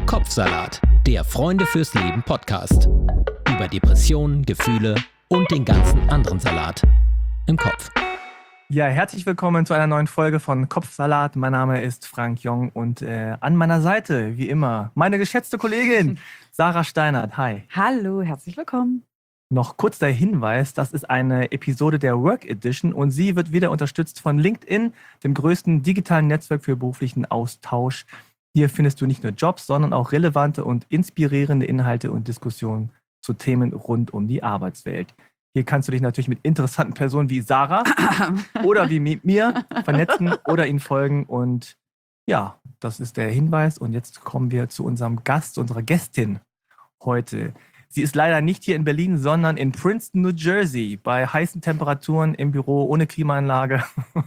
Kopfsalat, der Freunde fürs Leben Podcast. Über Depressionen, Gefühle und den ganzen anderen Salat im Kopf. Ja, herzlich willkommen zu einer neuen Folge von Kopfsalat. Mein Name ist Frank Jong und an meiner Seite, wie immer, meine geschätzte Kollegin Sarah Steinert. Hi. Hallo, herzlich willkommen. Noch kurz der Hinweis, das ist eine Episode der Work Edition und sie wird wieder unterstützt von LinkedIn, dem größten digitalen Netzwerk für beruflichen Austausch. Hier findest du nicht nur Jobs, sondern auch relevante und inspirierende Inhalte und Diskussionen zu Themen rund um die Arbeitswelt. Hier kannst du dich natürlich mit interessanten Personen wie Sarah oder wie mit mir vernetzen oder ihnen folgen. Und ja, das ist der Hinweis. Und jetzt kommen wir zu unserem Gast, unserer Gästin heute. Sie ist leider nicht hier in Berlin, sondern in Princeton, New Jersey, bei heißen Temperaturen im Büro ohne Klimaanlage.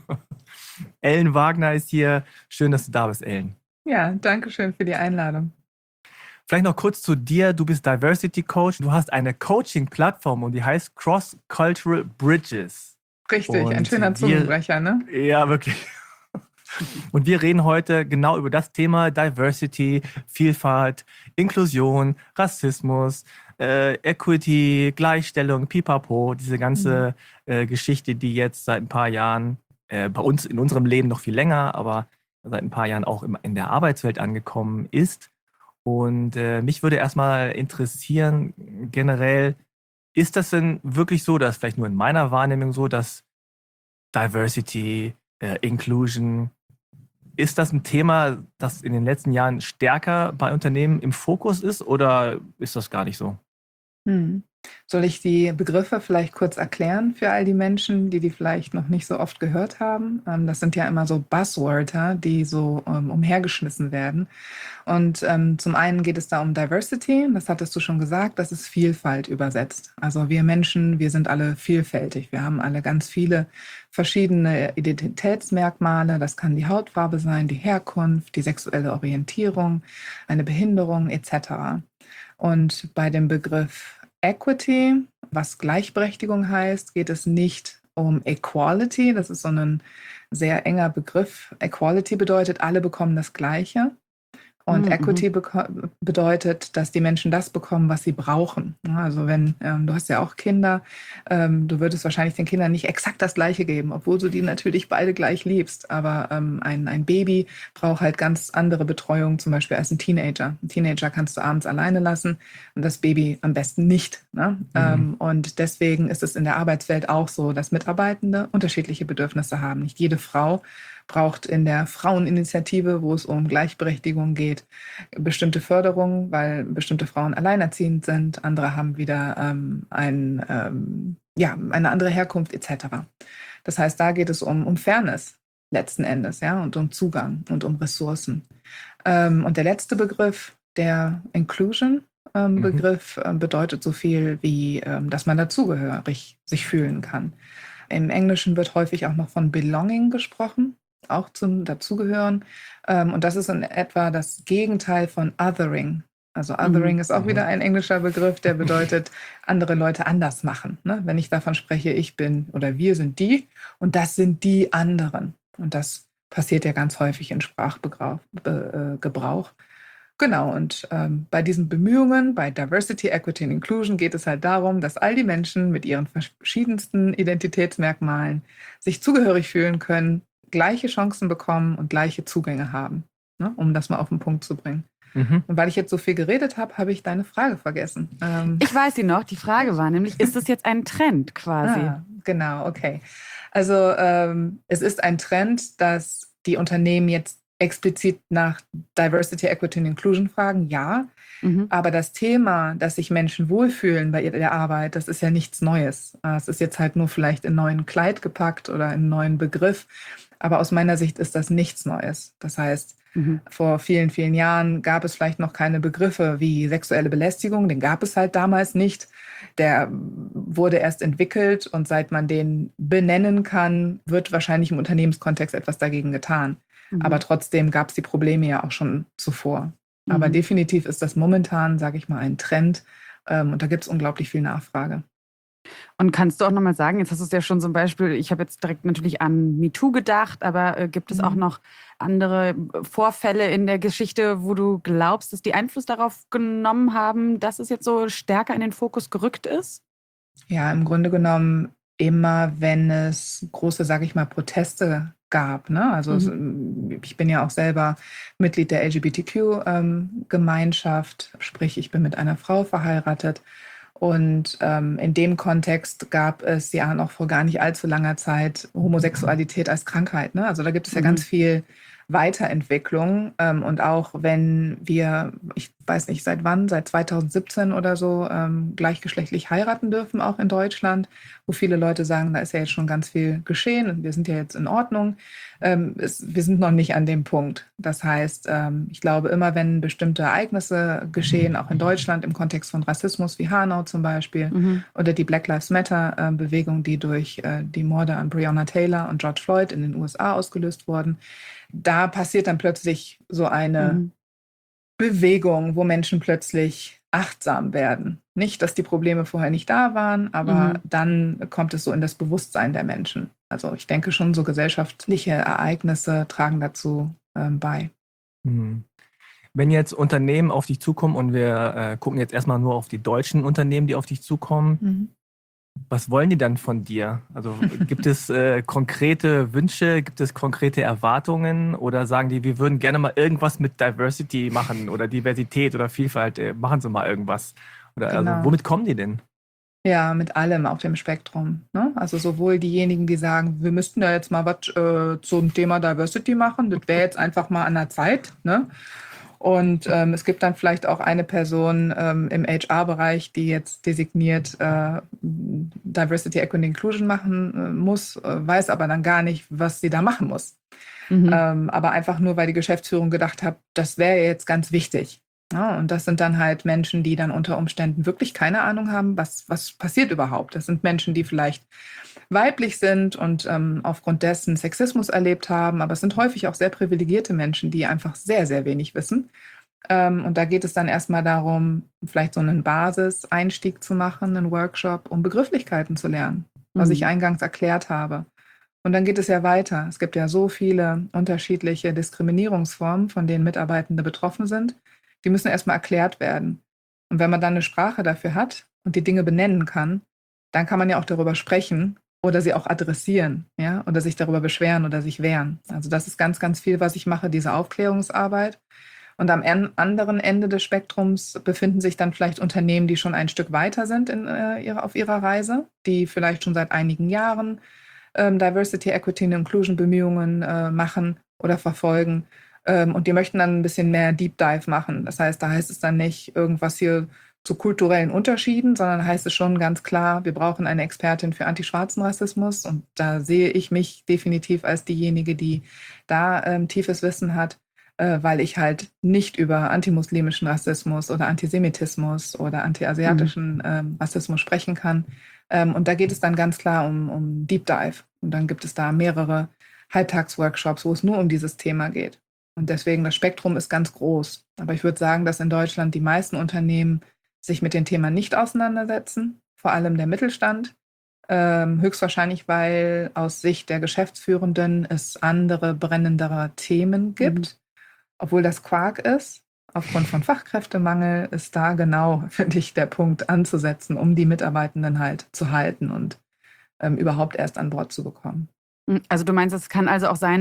Ellen Wagner ist hier. Schön, dass du da bist, Ellen. Ja, danke schön für die Einladung. Vielleicht noch kurz zu dir. Du bist Diversity Coach. Du hast eine Coaching-Plattform und die heißt Cross Cultural Bridges. Richtig, und ein schöner Zungenbrecher, ne? Ja, wirklich. Und wir reden heute genau über das Thema Diversity, Vielfalt, Inklusion, Rassismus, Equity, Gleichstellung, Pipapo, diese ganze Geschichte, die jetzt seit ein paar Jahren bei uns in unserem Leben noch viel länger, aber seit ein paar Jahren auch in der Arbeitswelt angekommen ist. Und mich würde erstmal interessieren, generell, ist das denn wirklich so, dass vielleicht nur in meiner Wahrnehmung so, dass Diversity, Inclusion, ist das ein Thema, das in den letzten Jahren stärker bei Unternehmen im Fokus ist oder ist das gar nicht so? Soll ich die Begriffe vielleicht kurz erklären für all die Menschen, die vielleicht noch nicht so oft gehört haben? Das sind ja immer so Buzzwörter, die so umhergeschmissen werden. Und zum einen geht es da um Diversity, das hattest du schon gesagt, das ist Vielfalt übersetzt. Also wir Menschen, wir sind alle vielfältig. Wir haben alle ganz viele verschiedene Identitätsmerkmale. Das kann die Hautfarbe sein, die Herkunft, die sexuelle Orientierung, eine Behinderung etc. Und bei dem Begriff Equity, was Gleichberechtigung heißt, geht es nicht um Equality. Das ist so ein sehr enger Begriff. Equality bedeutet, alle bekommen das Gleiche. Und Equity bedeutet, dass die Menschen das bekommen, was sie brauchen. Also wenn, du hast ja auch Kinder, du würdest wahrscheinlich den Kindern nicht exakt das Gleiche geben, obwohl du die natürlich beide gleich liebst. Aber ein Baby braucht halt ganz andere Betreuung, zum Beispiel als ein Teenager. Ein Teenager kannst du abends alleine lassen und das Baby am besten nicht. Ne? Und deswegen ist es in der Arbeitswelt auch so, dass Mitarbeitende unterschiedliche Bedürfnisse haben. Nicht jede Frau braucht in der Fraueninitiative, wo es um Gleichberechtigung geht, bestimmte Förderung, weil bestimmte Frauen alleinerziehend sind. Andere haben wieder eine andere Herkunft etc. Das heißt, da geht es um Fairness letzten Endes, ja, und um Zugang und um Ressourcen. Und der letzte Begriff, der Inclusion-Begriff, bedeutet so viel wie, dass man dazugehörig sich fühlen kann. Im Englischen wird häufig auch noch von Belonging gesprochen, auch zum Dazugehören. Und das ist in etwa das Gegenteil von Othering. Also Othering ist auch wieder ein englischer Begriff, der bedeutet, andere Leute anders machen. Ne? Wenn ich davon spreche, ich bin oder wir sind die und das sind die anderen. Und das passiert ja ganz häufig in Sprachgebrauch. Genau, und bei diesen Bemühungen, bei Diversity, Equity und Inclusion geht es halt darum, dass all die Menschen mit ihren verschiedensten Identitätsmerkmalen sich zugehörig fühlen können, gleiche Chancen bekommen und gleiche Zugänge haben, ne, um das mal auf den Punkt zu bringen. Und weil ich jetzt so viel geredet habe, habe ich deine Frage vergessen. Ich weiß sie noch, die Frage war nämlich, ist das jetzt ein Trend quasi? Genau, okay. Also es ist ein Trend, dass die Unternehmen jetzt explizit nach Diversity, Equity und Inclusion fragen, ja. Aber das Thema, dass sich Menschen wohlfühlen bei der Arbeit, das ist ja nichts Neues. Es ist jetzt halt nur vielleicht in einen neuen Kleid gepackt oder in einen neuen Begriff. Aber aus meiner Sicht ist das nichts Neues. Das heißt, vor vielen, vielen Jahren gab es vielleicht noch keine Begriffe wie sexuelle Belästigung. Den gab es halt damals nicht. Der wurde erst entwickelt und seit man den benennen kann, wird wahrscheinlich im Unternehmenskontext etwas dagegen getan. Aber trotzdem gab es die Probleme ja auch schon zuvor. Aber definitiv ist das momentan, sage ich mal, ein Trend. Und da gibt es unglaublich viel Nachfrage. Und kannst du auch nochmal sagen, jetzt hast du es ja schon zum Beispiel, ich habe jetzt direkt natürlich an MeToo gedacht, aber gibt es auch noch andere Vorfälle in der Geschichte, wo du glaubst, dass die Einfluss darauf genommen haben, dass es jetzt so stärker in den Fokus gerückt ist? Ja, im Grunde genommen immer, wenn es große, sage ich mal, Proteste gab. Ne? Also ich bin ja auch selber Mitglied der LGBTQ-Gemeinschaft, sprich ich bin mit einer Frau verheiratet. Und in dem Kontext gab es ja noch vor gar nicht allzu langer Zeit Homosexualität als Krankheit. Ne? Also da gibt es ja ganz viel Weiterentwicklung. Und auch wenn wir, ich weiß nicht seit wann, seit 2017 oder so, gleichgeschlechtlich heiraten dürfen, auch in Deutschland, wo viele Leute sagen, da ist ja jetzt schon ganz viel geschehen und wir sind ja jetzt in Ordnung. Wir sind noch nicht an dem Punkt. Das heißt, ich glaube, immer wenn bestimmte Ereignisse geschehen, auch in Deutschland im Kontext von Rassismus, wie Hanau zum Beispiel, oder die Black Lives Matter-Bewegung, die durch die Morde an Breonna Taylor und George Floyd in den USA ausgelöst wurden, da passiert dann plötzlich so eine Bewegung, wo Menschen plötzlich achtsam werden. Nicht, dass die Probleme vorher nicht da waren, aber dann kommt es so in das Bewusstsein der Menschen. Also ich denke schon, so gesellschaftliche Ereignisse tragen dazu bei. Wenn jetzt Unternehmen auf dich zukommen und wir gucken jetzt erstmal nur auf die deutschen Unternehmen, die auf dich zukommen, was wollen die dann von dir? Also gibt es konkrete Wünsche, gibt es konkrete Erwartungen oder sagen die, wir würden gerne mal irgendwas mit Diversity machen oder Diversität oder Vielfalt, machen Sie mal irgendwas? Oder Genau. also, womit kommen die denn? Ja, mit allem auf dem Spektrum. Ne? Also sowohl diejenigen, die sagen, wir müssten ja jetzt mal was zum Thema Diversity machen, das wäre jetzt einfach mal an der Zeit. Ne? Und es gibt dann vielleicht auch eine Person im HR-Bereich, die jetzt designiert Diversity, Equity, Inclusion machen muss, weiß aber dann gar nicht, was sie da machen muss. Aber einfach nur, weil die Geschäftsführung gedacht hat, das wäre jetzt ganz wichtig. Ja, und das sind dann halt Menschen, die dann unter Umständen wirklich keine Ahnung haben, was passiert überhaupt. Das sind Menschen, die vielleicht weiblich sind und aufgrund dessen Sexismus erlebt haben, aber es sind häufig auch sehr privilegierte Menschen, die einfach sehr, sehr wenig wissen. Und da geht es dann erstmal darum, vielleicht so einen Basiseinstieg zu machen, einen Workshop, um Begrifflichkeiten zu lernen, was ich eingangs erklärt habe. Und dann geht es ja weiter. Es gibt ja so viele unterschiedliche Diskriminierungsformen, von denen Mitarbeitende betroffen sind. Die müssen erstmal erklärt werden. Und wenn man dann eine Sprache dafür hat und die Dinge benennen kann, dann kann man ja auch darüber sprechen oder sie auch adressieren, ja, oder sich darüber beschweren oder sich wehren. Also das ist ganz, ganz viel, was ich mache, diese Aufklärungsarbeit. Und am anderen Ende des Spektrums befinden sich dann vielleicht Unternehmen, die schon ein Stück weiter sind auf ihrer Reise, die vielleicht schon seit einigen Jahren Diversity, Equity und Inclusion Bemühungen machen oder verfolgen. Und die möchten dann ein bisschen mehr Deep Dive machen. Das heißt, da heißt es dann nicht irgendwas hier zu kulturellen Unterschieden, sondern heißt es schon ganz klar, wir brauchen eine Expertin für antischwarzen Rassismus. Und da sehe ich mich definitiv als diejenige, die da tiefes Wissen hat, weil ich halt nicht über antimuslimischen Rassismus oder Antisemitismus oder antiasiatischen Rassismus sprechen kann. Und da geht es dann ganz klar um Deep Dive. Und dann gibt es da mehrere Halbtagsworkshops, wo es nur um dieses Thema geht. Und deswegen, das Spektrum ist ganz groß. Aber ich würde sagen, dass in Deutschland die meisten Unternehmen sich mit dem Thema nicht auseinandersetzen, vor allem der Mittelstand. Höchstwahrscheinlich, weil aus Sicht der Geschäftsführenden es andere, brennendere Themen gibt. Obwohl das Quark ist, aufgrund von Fachkräftemangel, ist da genau, finde ich, der Punkt anzusetzen, um die Mitarbeitenden halt zu halten und überhaupt erst an Bord zu bekommen. Also du meinst, es kann also auch sein,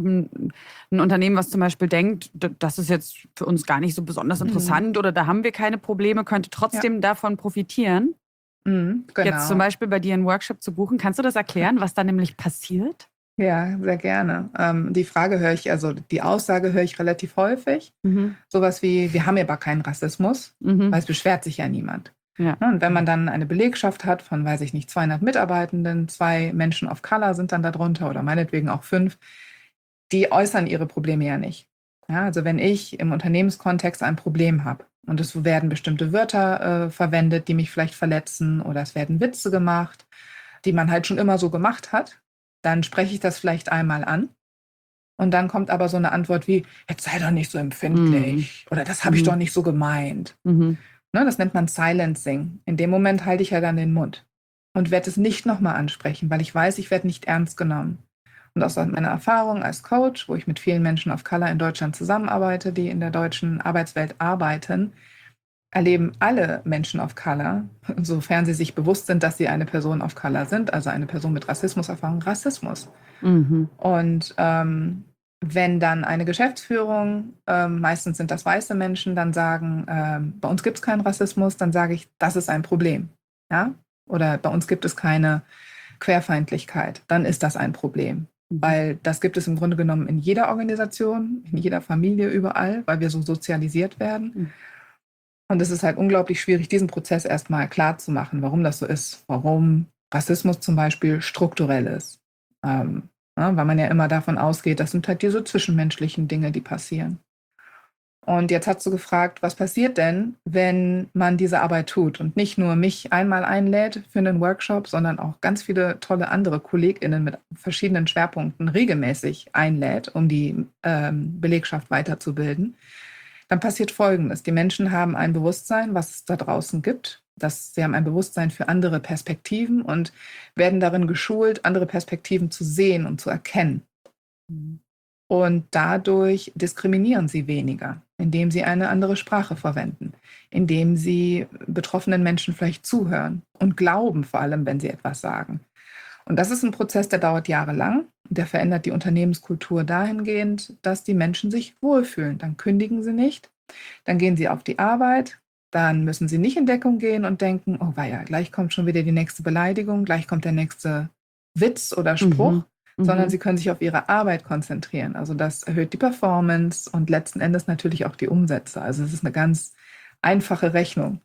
ein Unternehmen, was zum Beispiel denkt, das ist jetzt für uns gar nicht so besonders interessant oder da haben wir keine Probleme, könnte trotzdem davon profitieren. Genau. Jetzt zum Beispiel bei dir einen Workshop zu buchen. Kannst du das erklären, was da nämlich passiert? Ja, sehr gerne. Die Frage höre ich, also die Aussage höre ich relativ häufig. Sowas wie, wir haben aber keinen Rassismus, weil es beschwert sich ja niemand. Ja. Und wenn man dann eine Belegschaft hat von, weiß ich nicht, 200 Mitarbeitenden, 2 Menschen of Color sind dann darunter oder meinetwegen auch 5, die äußern ihre Probleme ja nicht. Ja, also wenn ich im Unternehmenskontext ein Problem habe und es werden bestimmte Wörter verwendet, die mich vielleicht verletzen oder es werden Witze gemacht, die man halt schon immer so gemacht hat, dann spreche ich das vielleicht einmal an. Und dann kommt aber so eine Antwort wie, jetzt sei doch nicht so empfindlich oder das habe ich doch nicht so gemeint. Ne, das nennt man Silencing. In dem Moment halte ich ja dann den Mund. und werde es nicht nochmal ansprechen, weil ich weiß, ich werde nicht ernst genommen. Und aus meiner Erfahrung als Coach, wo ich mit vielen Menschen of Color in Deutschland zusammenarbeite, die in der deutschen Arbeitswelt arbeiten, erleben alle Menschen of Color, sofern sie sich bewusst sind, dass sie eine Person of Color sind, also eine Person mit Rassismuserfahrung, Rassismus. Und wenn dann eine Geschäftsführung, meistens sind das weiße Menschen, dann sagen, bei uns gibt es keinen Rassismus, dann sage ich, das ist ein Problem. Ja? Oder bei uns gibt es keine Querfeindlichkeit, dann ist das ein Problem. Weil das gibt es im Grunde genommen in jeder Organisation, in jeder Familie, überall, weil wir so sozialisiert werden. Und es ist halt unglaublich schwierig, diesen Prozess erstmal klar zu machen, warum das so ist, warum Rassismus zum Beispiel strukturell ist. Weil man ja immer davon ausgeht, das sind halt diese zwischenmenschlichen Dinge, die passieren. Und jetzt hast du gefragt, was passiert denn, wenn man diese Arbeit tut und nicht nur mich einmal einlädt für einen Workshop, sondern auch ganz viele tolle andere KollegInnen mit verschiedenen Schwerpunkten regelmäßig einlädt, um die Belegschaft weiterzubilden. Dann passiert Folgendes. Die Menschen haben ein Bewusstsein, was es da draußen gibt. Sie haben ein Bewusstsein für andere Perspektiven und werden darin geschult, andere Perspektiven zu sehen und zu erkennen. Und dadurch diskriminieren sie weniger, indem sie eine andere Sprache verwenden, indem sie betroffenen Menschen vielleicht zuhören und glauben, vor allem, wenn sie etwas sagen. Und das ist ein Prozess, der dauert jahrelang. Der verändert die Unternehmenskultur dahingehend, dass die Menschen sich wohlfühlen. Dann kündigen sie nicht, dann gehen sie auf die Arbeit, dann müssen sie nicht in Deckung gehen und denken, oh weia, gleich kommt schon wieder die nächste Beleidigung, gleich kommt der nächste Witz oder Spruch, sondern sie können sich auf ihre Arbeit konzentrieren. Also das erhöht die Performance und letzten Endes natürlich auch die Umsätze. Also es ist eine ganz einfache Rechnung.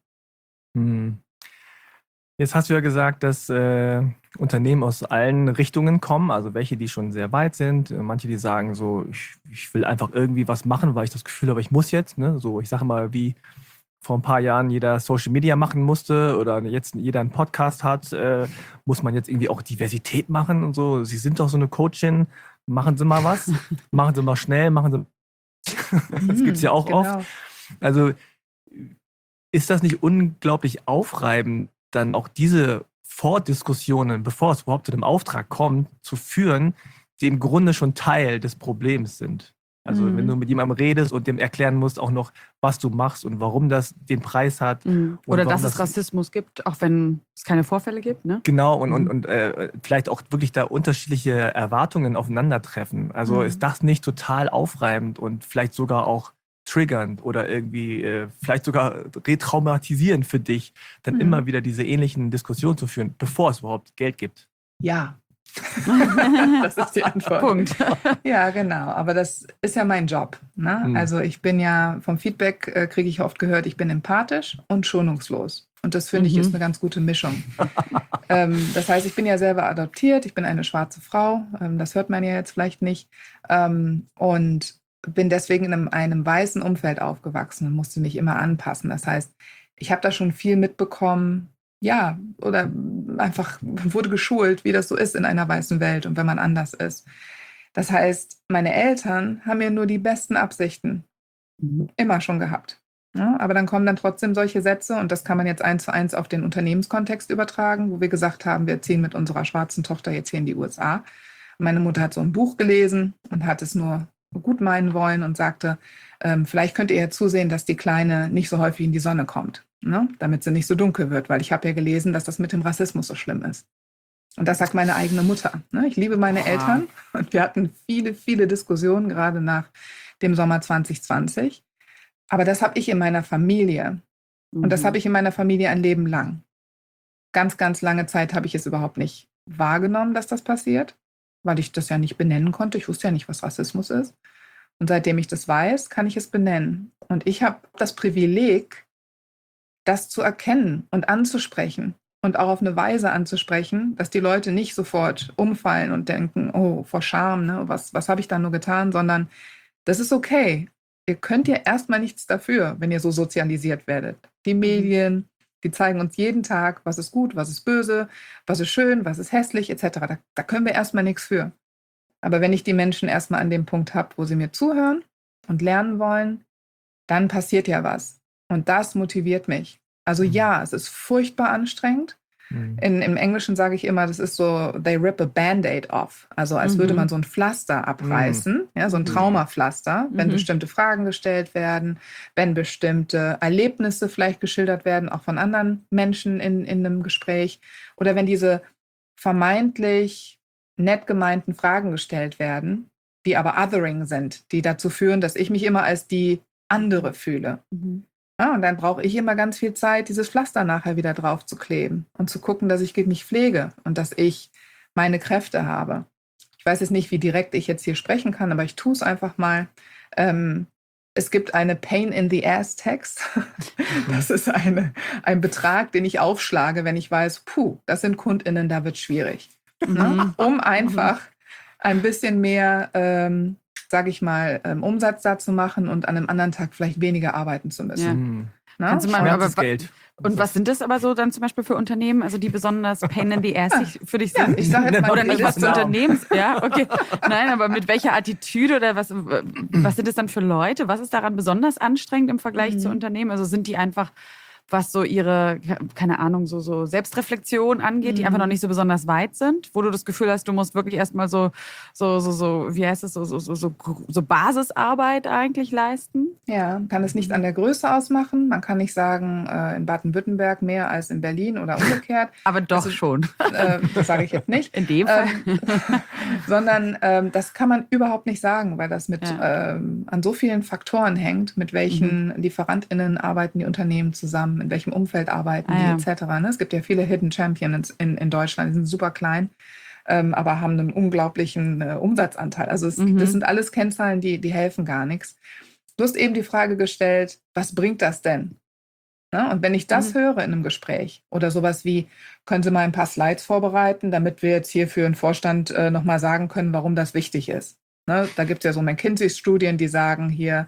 Jetzt hast du ja gesagt, dass Unternehmen aus allen Richtungen kommen, also welche, die schon sehr weit sind, manche, die sagen so, ich will einfach irgendwie was machen, weil ich das Gefühl habe, ich muss jetzt, ne? So, ich sage mal, wie vor ein paar Jahren jeder Social Media machen musste oder jetzt jeder einen Podcast hat, muss man jetzt irgendwie auch Diversität machen und so. Sie sind doch so eine Coachin, machen Sie mal was, machen Sie mal schnell, machen Sie. Das gibt es ja auch oft. Also ist das nicht unglaublich aufreibend, dann auch diese Vordiskussionen, bevor es überhaupt zu dem Auftrag kommt, zu führen, die im Grunde schon Teil des Problems sind? Also wenn du mit jemandem redest und dem erklären musst auch noch, was du machst und warum das den Preis hat. Oder dass es Rassismus gibt, auch wenn es keine Vorfälle gibt, ne? Genau, und vielleicht auch wirklich da unterschiedliche Erwartungen aufeinandertreffen. Also ist das nicht total aufreibend und vielleicht sogar auch triggernd oder irgendwie vielleicht sogar retraumatisierend für dich, dann immer wieder diese ähnlichen Diskussionen zu führen, bevor es überhaupt Geld gibt? Ja. Das ist die Antwort. Punkt. Ja, genau. Aber das ist ja mein Job. Ne? Also ich bin ja, vom Feedback kriege ich oft gehört, ich bin empathisch und schonungslos. Und das finde ich ist eine ganz gute Mischung. Das heißt, ich bin ja selber adoptiert, ich bin eine schwarze Frau, das hört man ja jetzt vielleicht nicht. Und bin deswegen in einem weißen Umfeld aufgewachsen und musste mich immer anpassen. Das heißt, ich habe da schon viel mitbekommen, ja, oder einfach wurde geschult, wie das so ist in einer weißen Welt und wenn man anders ist. Das heißt, meine Eltern haben ja nur die besten Absichten immer schon gehabt. Ja, aber dann kommen dann trotzdem solche Sätze und das kann man jetzt 1:1 auf den Unternehmenskontext übertragen, wo wir gesagt haben, wir ziehen mit unserer schwarzen Tochter jetzt hier in die USA. Meine Mutter hat so ein Buch gelesen und hat es nur gut meinen wollen und sagte, vielleicht könnt ihr ja zusehen, dass die Kleine nicht so häufig in die Sonne kommt, ne? Damit sie nicht so dunkel wird, weil ich habe ja gelesen, dass das mit dem Rassismus so schlimm ist. Und das sagt meine eigene Mutter. Ne? Ich liebe meine Eltern und wir hatten viele, viele Diskussionen, gerade nach dem Sommer 2020. Aber das habe ich in meiner Familie. Und das habe ich in meiner Familie ein Leben lang. Ganz, ganz lange Zeit habe ich es überhaupt nicht wahrgenommen, dass das passiert, weil ich das ja nicht benennen konnte. Ich wusste ja nicht, was Rassismus ist. Und seitdem ich das weiß, kann ich es benennen. Und ich habe das Privileg, das zu erkennen und anzusprechen und auch auf eine Weise anzusprechen, dass die Leute nicht sofort umfallen und denken, oh, vor Scham, ne? Was habe ich da nur getan, sondern das ist okay. Ihr könnt ja erstmal nichts dafür, wenn ihr so sozialisiert werdet. Die Medien, die zeigen uns jeden Tag, was ist gut, was ist böse, was ist schön, was ist hässlich, etc. Da können wir erstmal nichts für. Aber wenn ich die Menschen erstmal an dem Punkt habe, wo sie mir zuhören und lernen wollen, dann passiert ja was. Und das motiviert mich. Also ja, es ist furchtbar anstrengend. Im Englischen sage ich immer, das ist so, they rip a Band-Aid off. Also als würde man so ein Pflaster abreißen, ja, so ein Traumapflaster, wenn bestimmte Fragen gestellt werden, wenn bestimmte Erlebnisse vielleicht geschildert werden, auch von anderen Menschen in einem Gespräch. Oder wenn diese vermeintlich nett gemeinten Fragen gestellt werden, die aber othering sind, die dazu führen, dass ich mich immer als die andere fühle. Ja, und dann brauche ich immer ganz viel Zeit, dieses Pflaster nachher wieder drauf zu kleben und zu gucken, dass ich mich pflege und dass ich meine Kräfte habe. Ich weiß jetzt nicht, wie direkt ich jetzt hier sprechen kann, aber ich tue es einfach mal. Es gibt eine Pain in the Ass Text. Das ist ein Betrag, den ich aufschlage, wenn ich weiß, das sind KundInnen, da wird es schwierig. Ne? Um einfach ein bisschen mehr, sage ich mal, Umsatz da zu machen und an einem anderen Tag vielleicht weniger arbeiten zu müssen. Ja. Kannst du mal, Geld. Und was sind das aber so dann zum Beispiel für Unternehmen, also die besonders Pain in the Ass für dich sind? Ich sage jetzt mal, oder nicht was für Unternehmens, ja, okay. Nein, aber mit welcher Attitüde oder was sind das dann für Leute? Was ist daran besonders anstrengend im Vergleich zu Unternehmen? Also sind die einfach, was so ihre, keine Ahnung, so Selbstreflexion angeht, die einfach noch nicht so besonders weit sind, wo du das Gefühl hast, du musst wirklich erstmal so, wie heißt es, so Basisarbeit eigentlich leisten? Ja, kann es nicht an der Größe ausmachen. Man kann nicht sagen, in Baden-Württemberg mehr als in Berlin oder umgekehrt. Aber doch schon. Das sage ich jetzt nicht. In dem Fall. Sondern das kann man überhaupt nicht sagen, weil das an so vielen Faktoren hängt, mit welchen LieferantInnen arbeiten die Unternehmen zusammen, in welchem Umfeld arbeiten die etc. Ne? Es gibt ja viele Hidden Champions in Deutschland, die sind super klein, aber haben einen unglaublichen Umsatzanteil. Also das sind alles Kennzahlen, die helfen gar nichts. Du hast eben die Frage gestellt, was bringt das denn? Ne? Und wenn ich das höre in einem Gespräch oder sowas wie, können Sie mal ein paar Slides vorbereiten, damit wir jetzt hier für den Vorstand nochmal sagen können, warum das wichtig ist. Ne? Da gibt es ja so McKinsey-Studien, die sagen hier,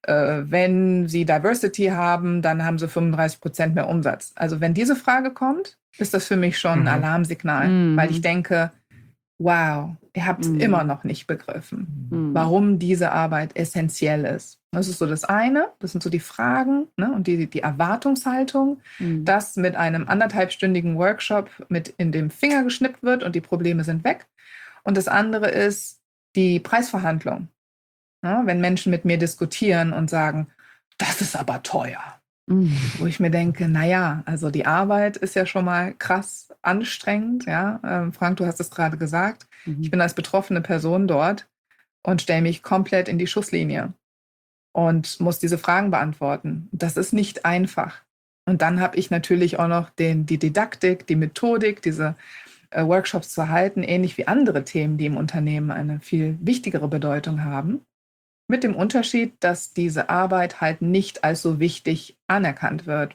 wenn Sie Diversity haben, dann haben Sie 35% mehr Umsatz. Also wenn diese Frage kommt, ist das für mich schon ein Alarmsignal, weil ich denke, wow, ihr habt es immer noch nicht begriffen, warum diese Arbeit essentiell ist. Das ist so das eine, das sind so die Fragen, ne, und die Erwartungshaltung, dass mit einem 1,5-stündigen Workshop mit in dem Finger geschnippt wird und die Probleme sind weg. Und das andere ist die Preisverhandlung. Ja, wenn Menschen mit mir diskutieren und sagen, das ist aber teuer. Wo ich mir denke, naja, also die Arbeit ist ja schon mal krass anstrengend. Ja? Frank, du hast es gerade gesagt. Ich bin als betroffene Person dort und stelle mich komplett in die Schusslinie und muss diese Fragen beantworten. Das ist nicht einfach. Und dann habe ich natürlich auch noch die Didaktik, die Methodik, diese Workshops zu halten, ähnlich wie andere Themen, die im Unternehmen eine viel wichtigere Bedeutung haben. Mit dem Unterschied, dass diese Arbeit halt nicht als so wichtig anerkannt wird,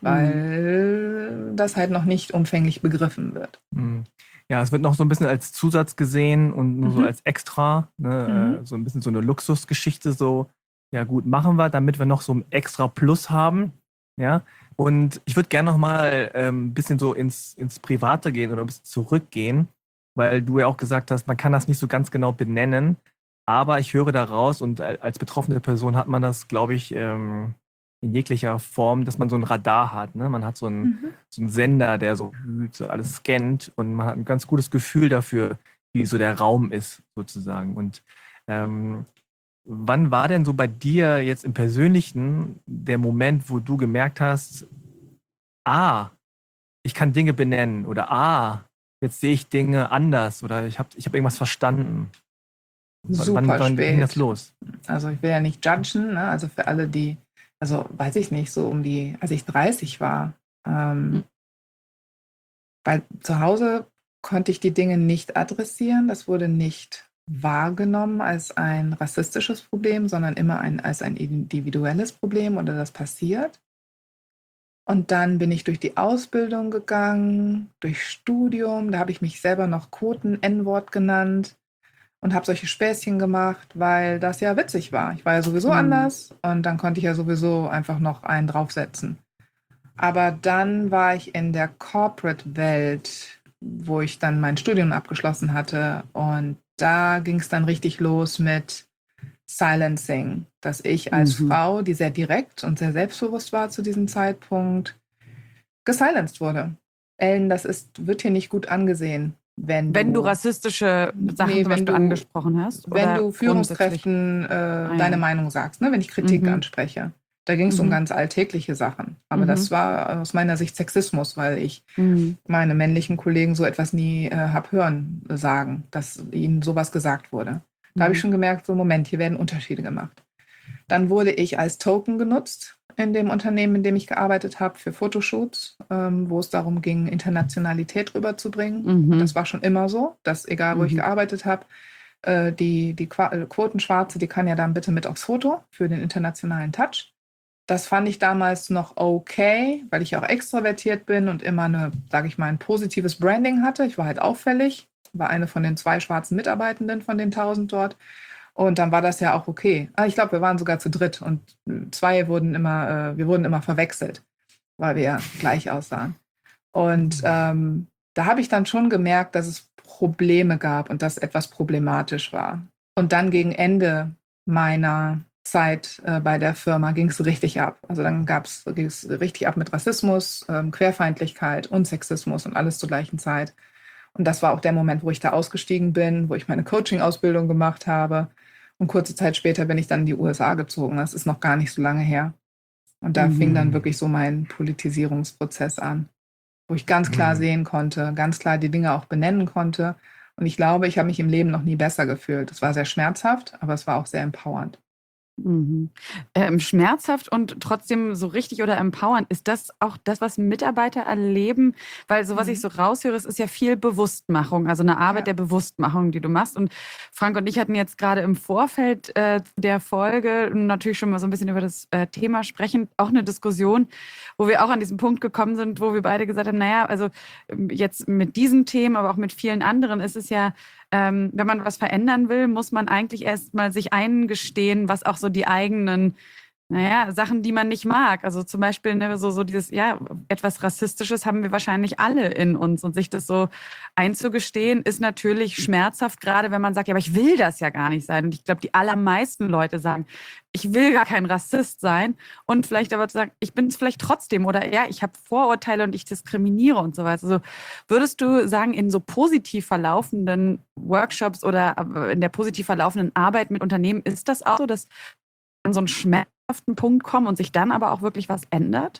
weil das halt noch nicht umfänglich begriffen wird. Ja, es wird noch so ein bisschen als Zusatz gesehen und nur so als Extra, ne? So ein bisschen so eine Luxusgeschichte, so, ja gut, machen wir, damit wir noch so ein extra Plus haben, ja. Und ich würde gerne noch mal ein bisschen so ins Private gehen oder ein bisschen zurückgehen, weil du ja auch gesagt hast, man kann das nicht so ganz genau benennen. Aber ich höre daraus, und als betroffene Person hat man das, glaube ich, in jeglicher Form, dass man so ein Radar hat. Ne? Man hat so einen Sender, der so alles scannt, und man hat ein ganz gutes Gefühl dafür, wie so der Raum ist, sozusagen. Und wann war denn so bei dir jetzt im Persönlichen der Moment, wo du gemerkt hast, ich kann Dinge benennen, oder jetzt sehe ich Dinge anders, oder ich hab irgendwas verstanden? Super wann spät. ging das los? Also ich will ja nicht judgen, ne? Also für alle, die, also weiß ich nicht, so als ich 30 war, weil zu Hause konnte ich die Dinge nicht adressieren. Das wurde nicht wahrgenommen als ein rassistisches Problem, sondern immer als ein individuelles Problem oder das passiert. Und dann bin ich durch die Ausbildung gegangen, durch Studium, da habe ich mich selber noch Quoten N-Wort genannt. Und habe solche Späßchen gemacht, weil das ja witzig war. Ich war ja sowieso anders und dann konnte ich ja sowieso einfach noch einen draufsetzen. Aber dann war ich in der Corporate-Welt, wo ich dann mein Studium abgeschlossen hatte, und da ging es dann richtig los mit Silencing, dass ich als Frau, die sehr direkt und sehr selbstbewusst war zu diesem Zeitpunkt, gesilenced wurde. Ellen, wird hier nicht gut angesehen, Wenn du rassistische Sachen Nee, zum Beispiel angesprochen hast? wenn oder du Führungskräften ja. deine Meinung sagst, ne? Wenn ich Kritik anspreche. Da ging es um ganz alltägliche Sachen. Aber das war aus meiner Sicht Sexismus, weil ich meine männlichen Kollegen so etwas nie hab hören sagen, dass ihnen sowas gesagt wurde. Da habe ich schon gemerkt, so Moment, hier werden Unterschiede gemacht. Dann wurde ich als Token genutzt in dem Unternehmen, in dem ich gearbeitet habe, für Fotoshoots, wo es darum ging, Internationalität rüberzubringen. Und das war schon immer so, dass egal, wo ich gearbeitet habe, die Quotenschwarze, die kann ja dann bitte mit aufs Foto für den internationalen Touch. Das fand ich damals noch okay, weil ich auch extrovertiert bin und immer ein positives Branding hatte. Ich war halt auffällig, war eine von den 2 schwarzen Mitarbeitenden von den 1000 dort. Und dann war das ja auch okay. Ich glaube, wir waren sogar zu dritt und 2 wurden immer verwechselt, weil wir ja gleich aussahen. Und da habe ich dann schon gemerkt, dass es Probleme gab und dass etwas problematisch war. Und dann gegen Ende meiner Zeit bei der Firma ging es richtig ab. Also dann ging es richtig ab mit Rassismus, Querfeindlichkeit und Sexismus und alles zur gleichen Zeit. Und das war auch der Moment, wo ich da ausgestiegen bin, wo ich meine Coaching-Ausbildung gemacht habe. Und kurze Zeit später bin ich dann in die USA gezogen. Das ist noch gar nicht so lange her. Und da fing dann wirklich so mein Politisierungsprozess an, wo ich ganz klar sehen konnte, ganz klar die Dinge auch benennen konnte. Und ich glaube, ich habe mich im Leben noch nie besser gefühlt. Es war sehr schmerzhaft, aber es war auch sehr empowernd. Schmerzhaft und trotzdem so richtig oder empowernd. Ist das auch das, was Mitarbeiter erleben? Weil so, was ich so raushöre, es ist ja viel Bewusstmachung, also eine Arbeit der Bewusstmachung, die du machst. Und Frank und ich hatten jetzt gerade im Vorfeld der Folge natürlich schon mal so ein bisschen über das Thema sprechen, auch eine Diskussion, wo wir auch an diesen Punkt gekommen sind, wo wir beide gesagt haben, naja, also jetzt mit diesen Themen, aber auch mit vielen anderen ist es ja, wenn man was verändern will, muss man eigentlich erst mal sich eingestehen, was auch so die eigenen, Sachen, die man nicht mag. Also zum Beispiel so dieses, etwas Rassistisches haben wir wahrscheinlich alle in uns. Und sich das so einzugestehen, ist natürlich schmerzhaft, gerade wenn man sagt, ja, aber ich will das ja gar nicht sein. Und ich glaube, die allermeisten Leute sagen, ich will gar kein Rassist sein. Und vielleicht aber zu sagen, ich bin es vielleicht trotzdem. Oder ich habe Vorurteile und ich diskriminiere und so weiter. Also würdest du sagen, in so positiv verlaufenden Workshops oder in der positiv verlaufenden Arbeit mit Unternehmen, ist das auch so, dass an so einen schmerzhaften Punkt kommen und sich dann aber auch wirklich was ändert?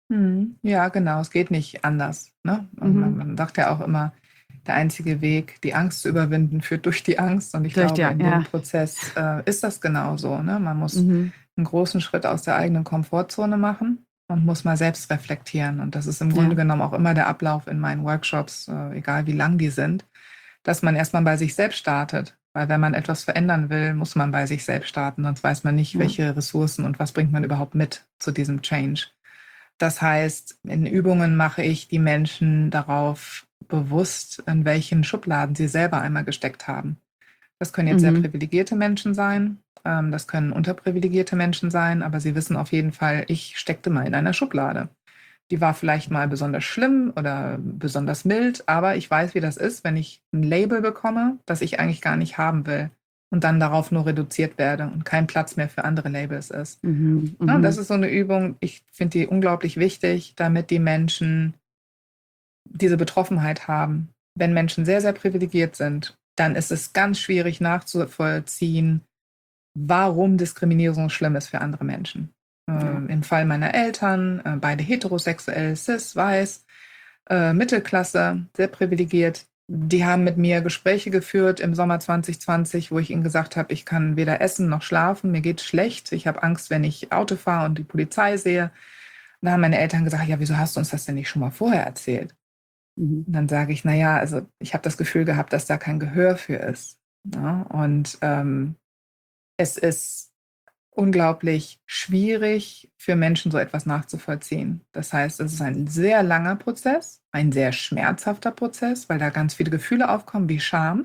Ja, genau. Es geht nicht anders. Ne? Man sagt ja auch immer, der einzige Weg, die Angst zu überwinden, führt durch die Angst. Und ich glaube, in dem Prozess ist das genauso. Ne? Man muss einen großen Schritt aus der eigenen Komfortzone machen und muss mal selbst reflektieren. Und das ist im Grunde genommen auch immer der Ablauf in meinen Workshops, egal wie lang die sind, dass man erstmal bei sich selbst startet. Weil wenn man etwas verändern will, muss man bei sich selbst starten. Sonst weiß man nicht, welche Ressourcen und was bringt man überhaupt mit zu diesem Change. Das heißt, in Übungen mache ich die Menschen darauf bewusst, in welchen Schubladen sie selber einmal gesteckt haben. Das können jetzt sehr privilegierte Menschen sein, das können unterprivilegierte Menschen sein, aber sie wissen auf jeden Fall, ich steckte mal in einer Schublade. Die war vielleicht mal besonders schlimm oder besonders mild, aber ich weiß, wie das ist, wenn ich ein Label bekomme, das ich eigentlich gar nicht haben will und dann darauf nur reduziert werde und kein Platz mehr für andere Labels ist. Ja, das ist so eine Übung, ich finde die unglaublich wichtig, damit die Menschen diese Betroffenheit haben. Wenn Menschen sehr, sehr privilegiert sind, dann ist es ganz schwierig nachzuvollziehen, warum Diskriminierung schlimm ist für andere Menschen. Im Fall meiner Eltern, beide heterosexuell, cis, weiß, Mittelklasse, sehr privilegiert. Die haben mit mir Gespräche geführt im Sommer 2020, wo ich ihnen gesagt habe, ich kann weder essen noch schlafen, mir geht's schlecht. Ich habe Angst, wenn ich Auto fahre und die Polizei sehe. Und da haben meine Eltern gesagt, ja, wieso hast du uns das denn nicht schon mal vorher erzählt? Und dann sage ich, also ich habe das Gefühl gehabt, dass da kein Gehör für ist. Ja? Und es ist unglaublich schwierig für Menschen, so etwas nachzuvollziehen. Das heißt, es ist ein sehr langer Prozess, ein sehr schmerzhafter Prozess, weil da ganz viele Gefühle aufkommen, wie Scham.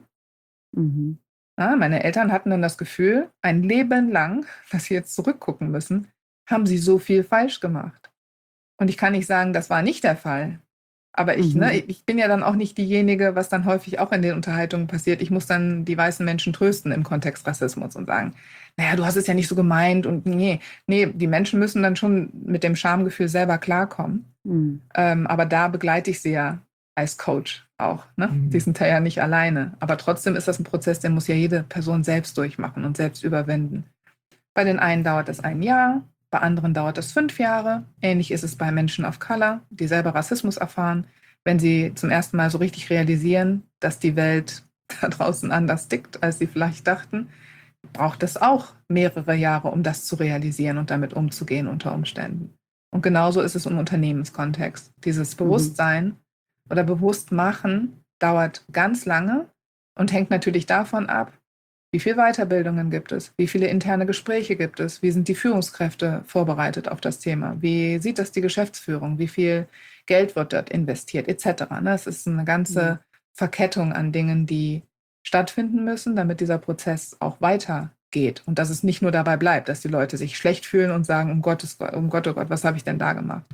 Ja, meine Eltern hatten dann das Gefühl, ein Leben lang, dass sie jetzt zurückgucken müssen, haben sie so viel falsch gemacht. Und ich kann nicht sagen, das war nicht der Fall. Aber ich bin ja dann auch nicht diejenige, was dann häufig auch in den Unterhaltungen passiert. Ich muss dann die weißen Menschen trösten im Kontext Rassismus und sagen, naja, du hast es ja nicht so gemeint und nee, die Menschen müssen dann schon mit dem Schamgefühl selber klarkommen. Aber da begleite ich sie ja als Coach auch. Ne? Die sind da ja nicht alleine. Aber trotzdem ist das ein Prozess, den muss ja jede Person selbst durchmachen und selbst überwinden. Bei den einen dauert es 1 Jahr, bei anderen dauert es 5 Jahre. Ähnlich ist es bei Menschen of Color, die selber Rassismus erfahren. Wenn sie zum ersten Mal so richtig realisieren, dass die Welt da draußen anders tickt, als sie vielleicht dachten, braucht es auch mehrere Jahre, um das zu realisieren und damit umzugehen unter Umständen. Und genauso ist es im Unternehmenskontext. Dieses Bewusstsein oder Bewusstmachen dauert ganz lange und hängt natürlich davon ab, wie viele Weiterbildungen gibt es, wie viele interne Gespräche gibt es, wie sind die Führungskräfte vorbereitet auf das Thema, wie sieht das die Geschäftsführung, wie viel Geld wird dort investiert, etc. Es ist eine ganze Verkettung an Dingen, die stattfinden müssen, damit dieser Prozess auch weitergeht und dass es nicht nur dabei bleibt, dass die Leute sich schlecht fühlen und sagen, um Gott, oh Gott, was habe ich denn da gemacht?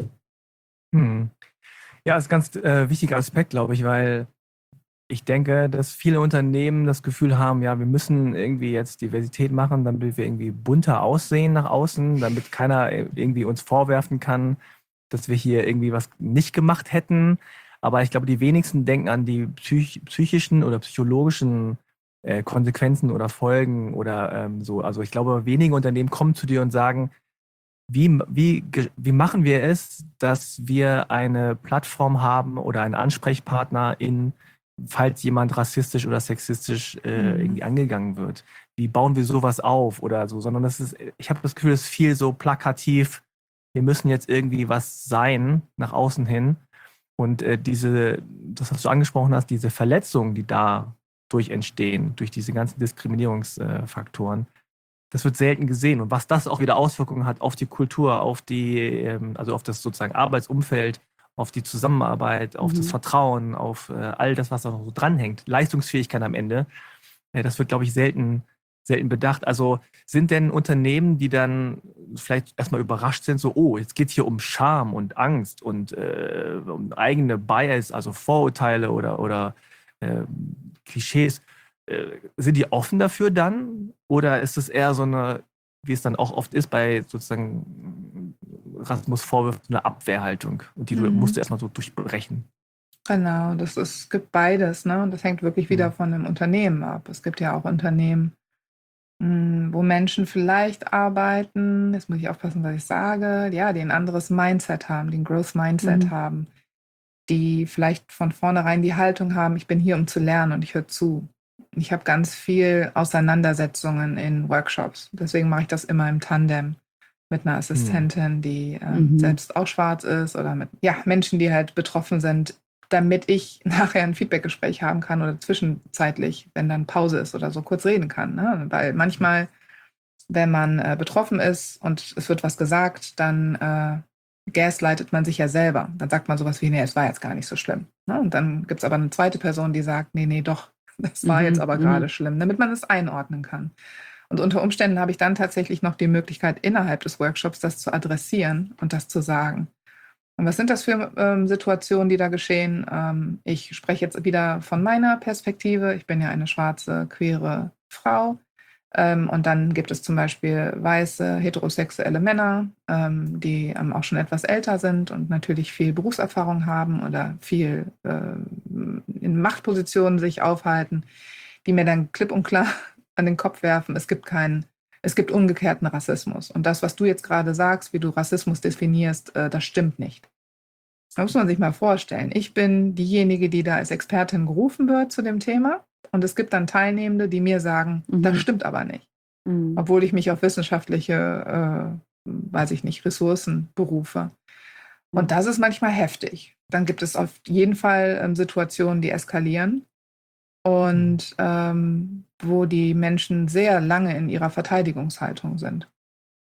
Ja, das ist ein ganz wichtiger Aspekt, glaube ich, weil ich denke, dass viele Unternehmen das Gefühl haben, ja, wir müssen irgendwie jetzt Diversität machen, damit wir irgendwie bunter aussehen nach außen, damit keiner irgendwie uns vorwerfen kann, dass wir hier irgendwie was nicht gemacht hätten. Aber ich glaube, die wenigsten denken an die psychischen oder psychologischen Konsequenzen oder Folgen oder so. Also ich glaube, wenige Unternehmen kommen zu dir und sagen, wie machen wir es, dass wir eine Plattform haben oder einen Ansprechpartner falls jemand rassistisch oder sexistisch irgendwie angegangen wird? Wie bauen wir sowas auf oder so? Sondern ich habe das Gefühl, es ist viel so plakativ, wir müssen jetzt irgendwie was sein nach außen hin. Und das, was du angesprochen hast, diese Verletzungen, die dadurch entstehen, durch diese ganzen Diskriminierungsfaktoren, das wird selten gesehen. Und was das auch wieder Auswirkungen hat auf die Kultur, also auf das sozusagen Arbeitsumfeld, auf die Zusammenarbeit, auf das Vertrauen, auf all das, was da noch so dranhängt, Leistungsfähigkeit am Ende, das wird, glaube ich, selten bedacht. Also sind denn Unternehmen, die dann vielleicht erstmal überrascht sind, so, oh, jetzt geht es hier um Scham und Angst und um eigene Bias, also Vorurteile oder Klischees, sind die offen dafür dann? Oder ist es eher so eine, wie es dann auch oft ist bei sozusagen Rassismusvorwürfen, eine Abwehrhaltung und die musst du erstmal so durchbrechen? Genau, es gibt beides, ne? Und das hängt wirklich wieder von dem Unternehmen ab. Es gibt ja auch Unternehmen, wo Menschen vielleicht arbeiten, jetzt muss ich aufpassen, was ich sage, ja, die ein anderes Mindset haben, die ein Growth Mindset haben, die vielleicht von vornherein die Haltung haben, ich bin hier, um zu lernen und ich höre zu. Ich habe ganz viel Auseinandersetzungen in Workshops. Deswegen mache ich das immer im Tandem mit einer Assistentin, die selbst auch schwarz ist oder mit Menschen, die halt betroffen sind, damit ich nachher ein Feedbackgespräch haben kann oder zwischenzeitlich, wenn dann Pause ist oder so, kurz reden kann. Ne? Weil manchmal, wenn man betroffen ist und es wird was gesagt, dann gaslightet man sich ja selber. Dann sagt man sowas wie, nee, es war jetzt gar nicht so schlimm. Ne? Und dann gibt es aber eine zweite Person, die sagt, nee, doch, das war jetzt aber gerade schlimm, damit man es einordnen kann. Und unter Umständen habe ich dann tatsächlich noch die Möglichkeit, innerhalb des Workshops das zu adressieren und das zu sagen. Und was sind das für Situationen, die da geschehen? Ich spreche jetzt wieder von meiner Perspektive. Ich bin ja eine schwarze, queere Frau. Und dann gibt es zum Beispiel weiße, heterosexuelle Männer, die auch schon etwas älter sind und natürlich viel Berufserfahrung haben oder viel in Machtpositionen sich aufhalten, die mir dann klipp und klar an den Kopf werfen, es gibt umgekehrten Rassismus. Und das, was du jetzt gerade sagst, wie du Rassismus definierst, das stimmt nicht. Da muss man sich mal vorstellen. Ich bin diejenige, die da als Expertin gerufen wird zu dem Thema. Und es gibt dann Teilnehmende, die mir sagen, das stimmt aber nicht. Obwohl ich mich auf wissenschaftliche, Ressourcen berufe. Und das ist manchmal heftig. Dann gibt es auf jeden Fall Situationen, die eskalieren. Und wo die Menschen sehr lange in ihrer Verteidigungshaltung sind.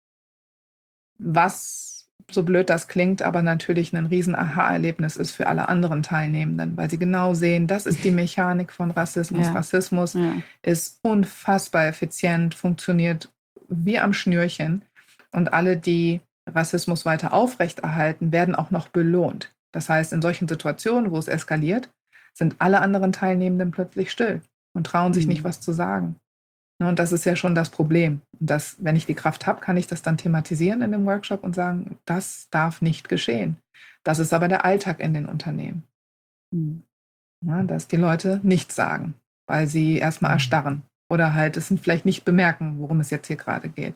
Was, so blöd das klingt, aber natürlich ein riesen Aha-Erlebnis ist für alle anderen Teilnehmenden, weil sie genau sehen, das ist die Mechanik von Rassismus. Ja. Rassismus ist unfassbar effizient, funktioniert wie am Schnürchen. Und alle, die Rassismus weiter aufrechterhalten, werden auch noch belohnt. Das heißt, in solchen Situationen, wo es eskaliert, sind alle anderen Teilnehmenden plötzlich still und trauen sich nicht, was zu sagen. Und das ist ja schon das Problem. Und wenn ich die Kraft habe, kann ich das dann thematisieren in dem Workshop und sagen, das darf nicht geschehen. Das ist aber der Alltag in den Unternehmen. Mhm. Ja, dass die Leute nichts sagen, weil sie erstmal erstarren oder halt es vielleicht nicht bemerken, worum es jetzt hier gerade geht.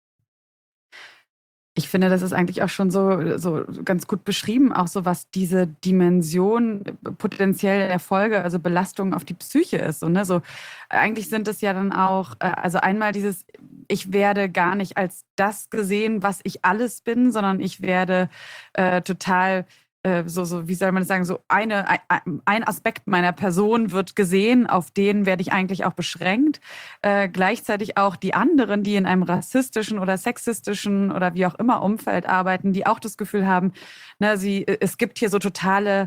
Ich finde, das ist eigentlich auch schon so ganz gut beschrieben, auch so was diese Dimension potenziell der Folge, also Belastung auf die Psyche ist. Und ne, so eigentlich sind es ja dann auch, also einmal dieses, ich werde gar nicht als das gesehen, was ich alles bin, sondern ich werde total wie soll man das sagen, so ein Aspekt meiner Person wird gesehen, auf den werde ich eigentlich auch beschränkt. Gleichzeitig auch die anderen, die in einem rassistischen oder sexistischen oder wie auch immer Umfeld arbeiten, die auch das Gefühl haben, ne, es gibt hier so totale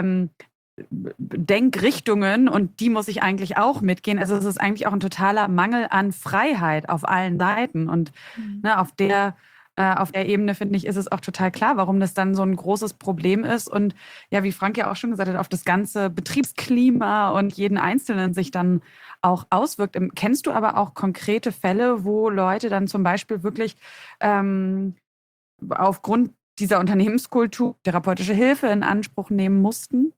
Denkrichtungen und die muss ich eigentlich auch mitgehen. Also es ist eigentlich auch ein totaler Mangel an Freiheit auf allen Seiten. Und ne, auf der Ebene, finde ich, ist es auch total klar, warum das dann so ein großes Problem ist. Und ja, wie Frank ja auch schon gesagt hat, auf das ganze Betriebsklima und jeden Einzelnen sich dann auch auswirkt. Kennst du aber auch konkrete Fälle, wo Leute dann zum Beispiel wirklich aufgrund dieser Unternehmenskultur therapeutische Hilfe in Anspruch nehmen mussten?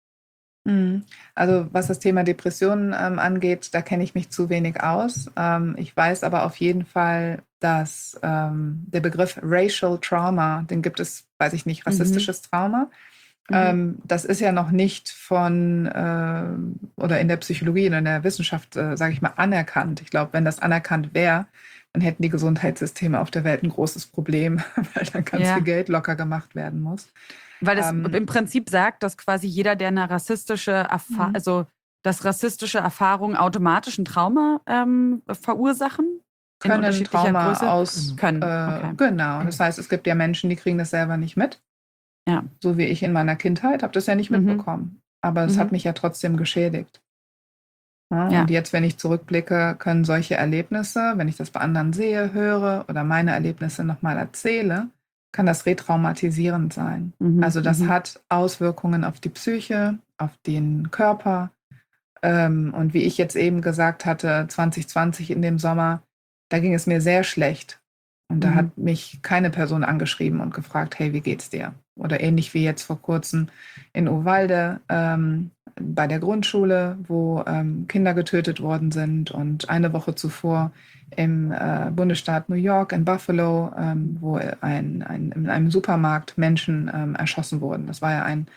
Also was das Thema Depressionen angeht, da kenne ich mich zu wenig aus. Ich weiß aber auf jeden Fall, dass der Begriff Racial Trauma, den gibt es, weiß ich nicht, rassistisches Trauma. Das ist ja noch nicht von oder in der Psychologie oder in der Wissenschaft, sage ich mal, anerkannt. Ich glaube, wenn das anerkannt wäre, dann hätten die Gesundheitssysteme auf der Welt ein großes Problem, weil dann ganz viel Geld locker gemacht werden muss. Weil das im Prinzip sagt, dass quasi jeder, der eine also dass rassistische Erfahrungen automatisch ein Trauma verursachen. Können Trauma Größe? Okay. Genau. Das heißt, es gibt ja Menschen, die kriegen das selber nicht mit. Ja. So wie ich in meiner Kindheit habe das ja nicht mitbekommen. Aber es hat mich ja trotzdem geschädigt. Ja. Und jetzt, wenn ich zurückblicke, können solche Erlebnisse, wenn ich das bei anderen sehe, höre oder meine Erlebnisse nochmal erzähle, kann das retraumatisierend sein. Also das hat Auswirkungen auf die Psyche, auf den Körper. Und wie ich jetzt eben gesagt hatte, 2020 in dem Sommer, da ging es mir sehr schlecht. Und da hat mich keine Person angeschrieben und gefragt, hey, wie geht's dir? Oder ähnlich wie jetzt vor kurzem in Uvalde bei der Grundschule, wo Kinder getötet worden sind. Und eine Woche zuvor im Bundesstaat New York, in Buffalo, wo in einem Supermarkt Menschen erschossen wurden. Das war ja ein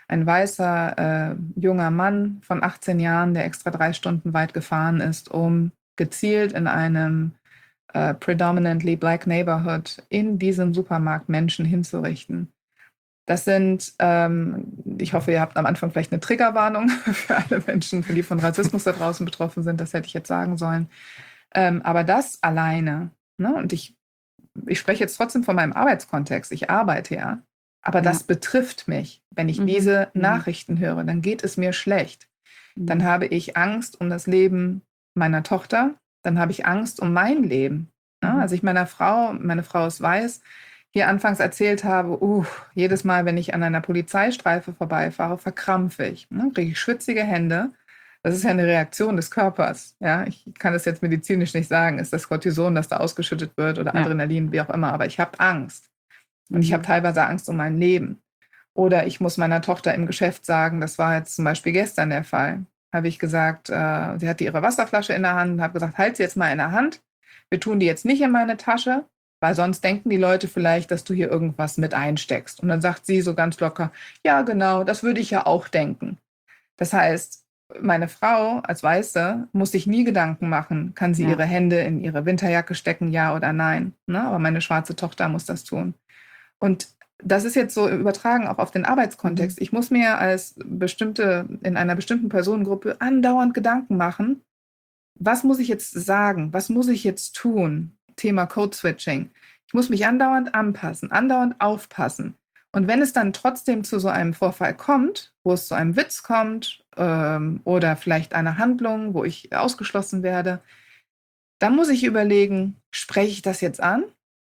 weißer junger Mann von 18 Jahren, der extra 3 Stunden weit gefahren ist, um gezielt in einem predominantly black neighborhood in diesem Supermarkt Menschen hinzurichten. Das sind, ich hoffe, ihr habt am Anfang vielleicht eine Triggerwarnung für alle Menschen, die von Rassismus da draußen betroffen sind. Das hätte ich jetzt sagen sollen. Aber das alleine, ne, und ich spreche jetzt trotzdem von meinem Arbeitskontext. Ich arbeite ja. Aber das betrifft mich. Wenn ich diese Nachrichten höre, dann geht es mir schlecht. Dann habe ich Angst um das Leben meiner Tochter. Dann habe ich Angst um mein Leben. Ja, also ich meine Frau ist weiß, hier anfangs erzählt habe, jedes Mal, wenn ich an einer Polizeistreife vorbeifahre, verkrampfe ich. Ne, kriege ich schwitzige Hände. Das ist ja eine Reaktion des Körpers. Ja, ich kann das jetzt medizinisch nicht sagen. Ist das Cortison, das da ausgeschüttet wird oder Adrenalin, wie auch immer. Aber ich habe Angst. Und ich habe teilweise Angst um mein Leben. Oder ich muss meiner Tochter im Geschäft sagen, das war jetzt zum Beispiel gestern der Fall, habe ich gesagt, sie hatte ihre Wasserflasche in der Hand und habe gesagt, halt sie jetzt mal in der Hand. Wir tun die jetzt nicht in meine Tasche, weil sonst denken die Leute vielleicht, dass du hier irgendwas mit einsteckst. Und dann sagt sie so ganz locker, ja genau, das würde ich ja auch denken. Das heißt, meine Frau als Weiße muss sich nie Gedanken machen, kann sie ihre Hände in ihre Winterjacke stecken, ja oder nein. Ne? Aber meine schwarze Tochter muss das tun. Und das ist jetzt so übertragen auch auf den Arbeitskontext. Ich muss mir in einer bestimmten Personengruppe andauernd Gedanken machen, was muss ich jetzt sagen, was muss ich jetzt tun? Thema Code-Switching. Ich muss mich andauernd anpassen, andauernd aufpassen. Und wenn es dann trotzdem zu so einem Vorfall kommt, wo es zu einem Witz kommt oder vielleicht einer Handlung, wo ich ausgeschlossen werde, dann muss ich überlegen, spreche ich das jetzt an?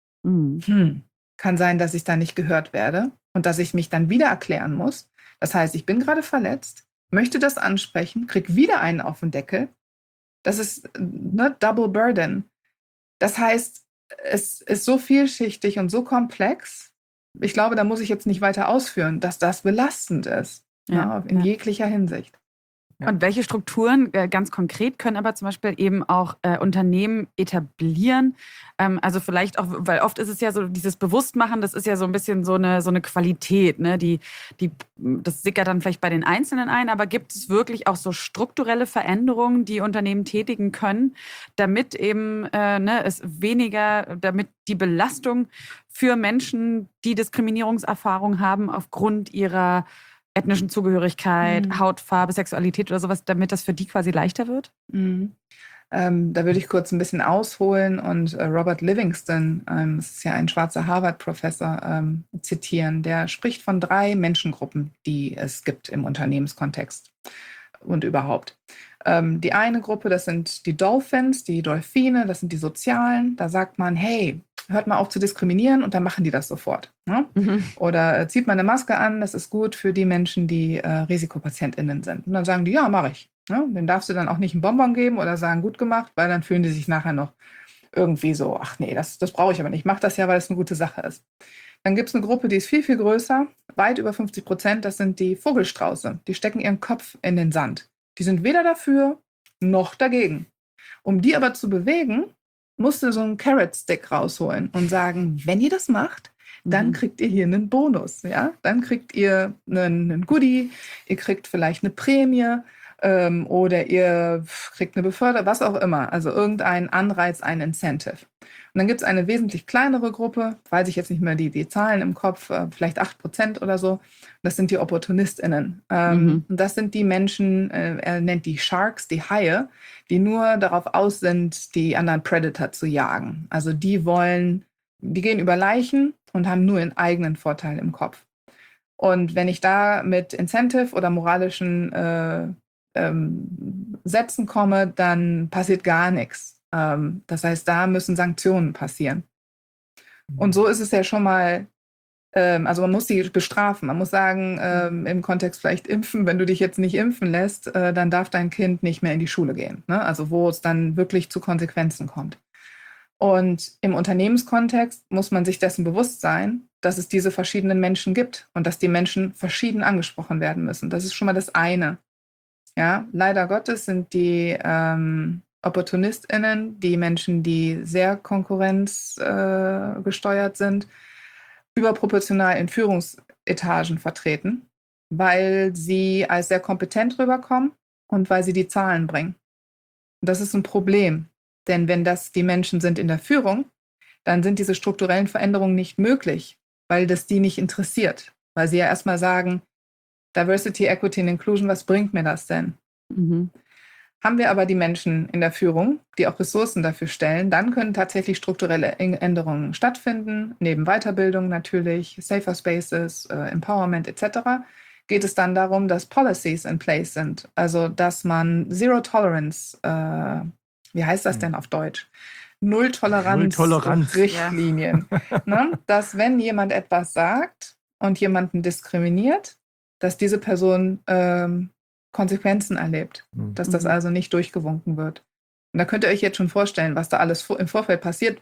Kann sein, dass ich da nicht gehört werde und dass ich mich dann wieder erklären muss. Das heißt, ich bin gerade verletzt, möchte das ansprechen, kriege wieder einen auf den Deckel. Das ist Double Burden. Das heißt, es ist so vielschichtig und so komplex. ich glaube, da muss ich jetzt nicht weiter ausführen, dass das belastend ist, in jeglicher Hinsicht. Ja. Und welche Strukturen ganz konkret können aber zum Beispiel eben auch Unternehmen etablieren? Also vielleicht auch, weil oft ist es ja so, dieses Bewusstmachen, das ist ja so ein bisschen so eine Qualität, ne? Das sickert dann vielleicht bei den Einzelnen ein, aber gibt es wirklich auch so strukturelle Veränderungen, die Unternehmen tätigen können, damit eben damit die Belastung für Menschen, die Diskriminierungserfahrung haben aufgrund ihrer ethnischen Zugehörigkeit, Hautfarbe, Sexualität oder sowas, damit das für die quasi leichter wird? Da würde ich kurz ein bisschen ausholen und Robert Livingston, das ist ja ein schwarzer Harvard-Professor, zitieren. Der spricht von 3 Menschengruppen, die es gibt im Unternehmenskontext und überhaupt. Die eine Gruppe, das sind die Dolphins, die Delfine, das sind die Sozialen. Da sagt man, hey, hört mal auf zu diskriminieren und dann machen die das sofort. Ne? Oder zieht man eine Maske an, das ist gut für die Menschen, die RisikopatientInnen sind. Und dann sagen die, ja, mache ich. Ne? Den darfst du dann auch nicht einen Bonbon geben oder sagen, gut gemacht, weil dann fühlen die sich nachher noch irgendwie so, ach nee, das brauche ich aber nicht. Ich mache das ja, weil es eine gute Sache ist. Dann gibt es eine Gruppe, die ist viel, viel größer, weit über 50%, das sind die Vogelstrauße. Die stecken ihren Kopf in den Sand. Die sind weder dafür noch dagegen. Um die aber zu bewegen, musst du so einen Carrot-Stick rausholen und sagen, wenn ihr das macht, dann kriegt ihr hier einen Bonus. Ja? Dann kriegt ihr einen Goodie, ihr kriegt vielleicht eine Prämie oder ihr kriegt eine Beförderung, was auch immer. Also irgendein Anreiz, ein Incentive. Und dann gibt es eine wesentlich kleinere Gruppe, weiß ich jetzt nicht mehr die Zahlen im Kopf, vielleicht 8% oder so. Das sind die OpportunistInnen. Und das sind die Menschen, er nennt die Sharks, die Haie, die nur darauf aus sind, die anderen Predator zu jagen. Also die gehen über Leichen und haben nur ihren eigenen Vorteil im Kopf. Und wenn ich da mit Incentive oder moralischen Sätzen komme, dann passiert gar nichts. Das heißt, da müssen Sanktionen passieren. Und so ist es ja schon mal, also man muss die bestrafen. Man muss sagen, im Kontext vielleicht impfen, wenn du dich jetzt nicht impfen lässt, dann darf dein Kind nicht mehr in die Schule gehen. Ne? Also wo es dann wirklich zu Konsequenzen kommt. Und im Unternehmenskontext muss man sich dessen bewusst sein, dass es diese verschiedenen Menschen gibt und dass die Menschen verschieden angesprochen werden müssen. Das ist schon mal das eine. Ja, leider Gottes sind die OpportunistInnen, die Menschen, die sehr konkurrenzgesteuert sind, überproportional in Führungsetagen vertreten, weil sie als sehr kompetent rüberkommen und weil sie die Zahlen bringen. Und das ist ein Problem, denn wenn das die Menschen sind in der Führung, dann sind diese strukturellen Veränderungen nicht möglich, weil das die nicht interessiert. Weil sie ja erstmal sagen, Diversity, Equity and Inclusion, was bringt mir das denn? Haben wir aber die Menschen in der Führung, die auch Ressourcen dafür stellen, dann können tatsächlich strukturelle Änderungen stattfinden, neben Weiterbildung natürlich, Safer Spaces, Empowerment etc. Geht es dann darum, dass Policies in place sind, also dass man Zero Tolerance, wie heißt das denn auf Deutsch? Null Toleranz. Richtlinien. Ne? Dass wenn jemand etwas sagt und jemanden diskriminiert, dass diese Person Konsequenzen erlebt, dass das also nicht durchgewunken wird. Und da könnt ihr euch jetzt schon vorstellen, was da alles im Vorfeld passiert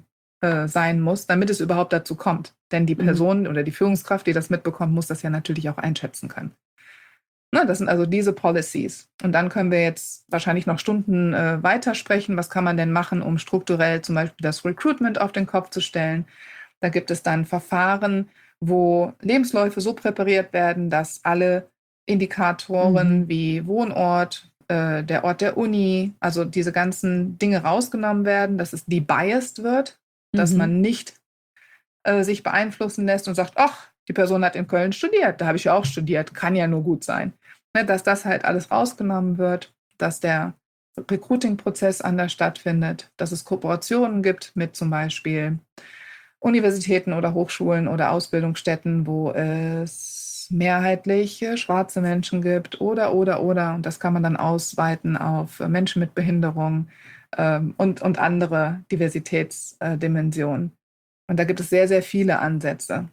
sein muss, damit es überhaupt dazu kommt. Denn die Person oder die Führungskraft, die das mitbekommt, muss das ja natürlich auch einschätzen können. Na, das sind also diese Policies. Und dann können wir jetzt wahrscheinlich noch Stunden weitersprechen. Was kann man denn machen, um strukturell zum Beispiel das Recruitment auf den Kopf zu stellen? Da gibt es dann Verfahren, wo Lebensläufe so präpariert werden, dass alle Indikatoren wie Wohnort, der Ort der Uni, also diese ganzen Dinge rausgenommen werden, dass es debiased wird, dass man nicht sich beeinflussen lässt und sagt, ach, die Person hat in Köln studiert, da habe ich ja auch studiert, kann ja nur gut sein. Ne, dass das halt alles rausgenommen wird, dass der Recruiting-Prozess anders stattfindet, dass es Kooperationen gibt mit zum Beispiel Universitäten oder Hochschulen oder Ausbildungsstätten, wo es mehrheitlich schwarze Menschen gibt oder. Und das kann man dann ausweiten auf Menschen mit Behinderung und andere Diversitätsdimensionen. Und da gibt es sehr, sehr viele Ansätze.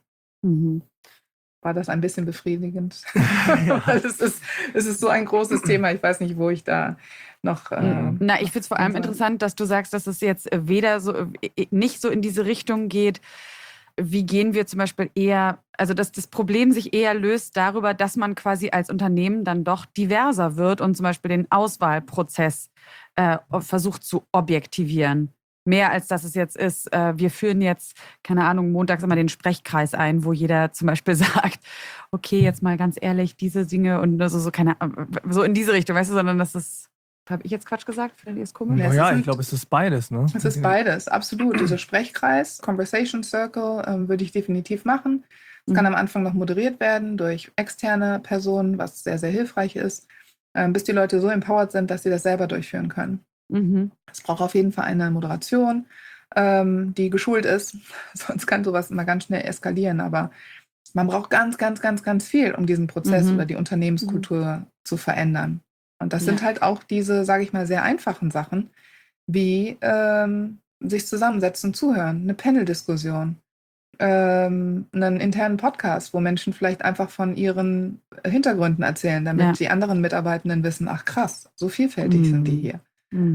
War das ein bisschen befriedigend? Ja. Weil es ist so ein großes Thema. Ich weiß nicht, wo ich da noch... Na, ich finde es vor allem interessant, dass du sagst, dass es jetzt weder so nicht so in diese Richtung geht, wie gehen wir zum Beispiel eher, also dass das Problem sich eher löst darüber, dass man quasi als Unternehmen dann doch diverser wird und zum Beispiel den Auswahlprozess versucht zu objektivieren. Mehr als dass es jetzt ist, wir führen jetzt, keine Ahnung, montags immer den Sprechkreis ein, wo jeder zum Beispiel sagt, okay, jetzt mal ganz ehrlich, diese Dinge und so in diese Richtung, weißt du, sondern das ist, habe ich jetzt Quatsch gesagt? Findet ihr es komisch? Naja, ich glaube, es ist beides, ne? Es ist beides, absolut. Dieser Sprechkreis, Conversation Circle, würde ich definitiv machen. Es kann am Anfang noch moderiert werden durch externe Personen, was sehr, sehr hilfreich ist, bis die Leute so empowered sind, dass sie das selber durchführen können. Es braucht auf jeden Fall eine Moderation, die geschult ist. Sonst kann sowas immer ganz schnell eskalieren. Aber man braucht ganz, ganz, ganz, ganz viel, um diesen Prozess oder die Unternehmenskultur zu verändern. Und das sind halt auch diese, sage ich mal, sehr einfachen Sachen, wie sich zusammensetzen und zuhören, eine Panel-Diskussion, einen internen Podcast, wo Menschen vielleicht einfach von ihren Hintergründen erzählen, damit die anderen Mitarbeitenden wissen, ach krass, so vielfältig sind die hier.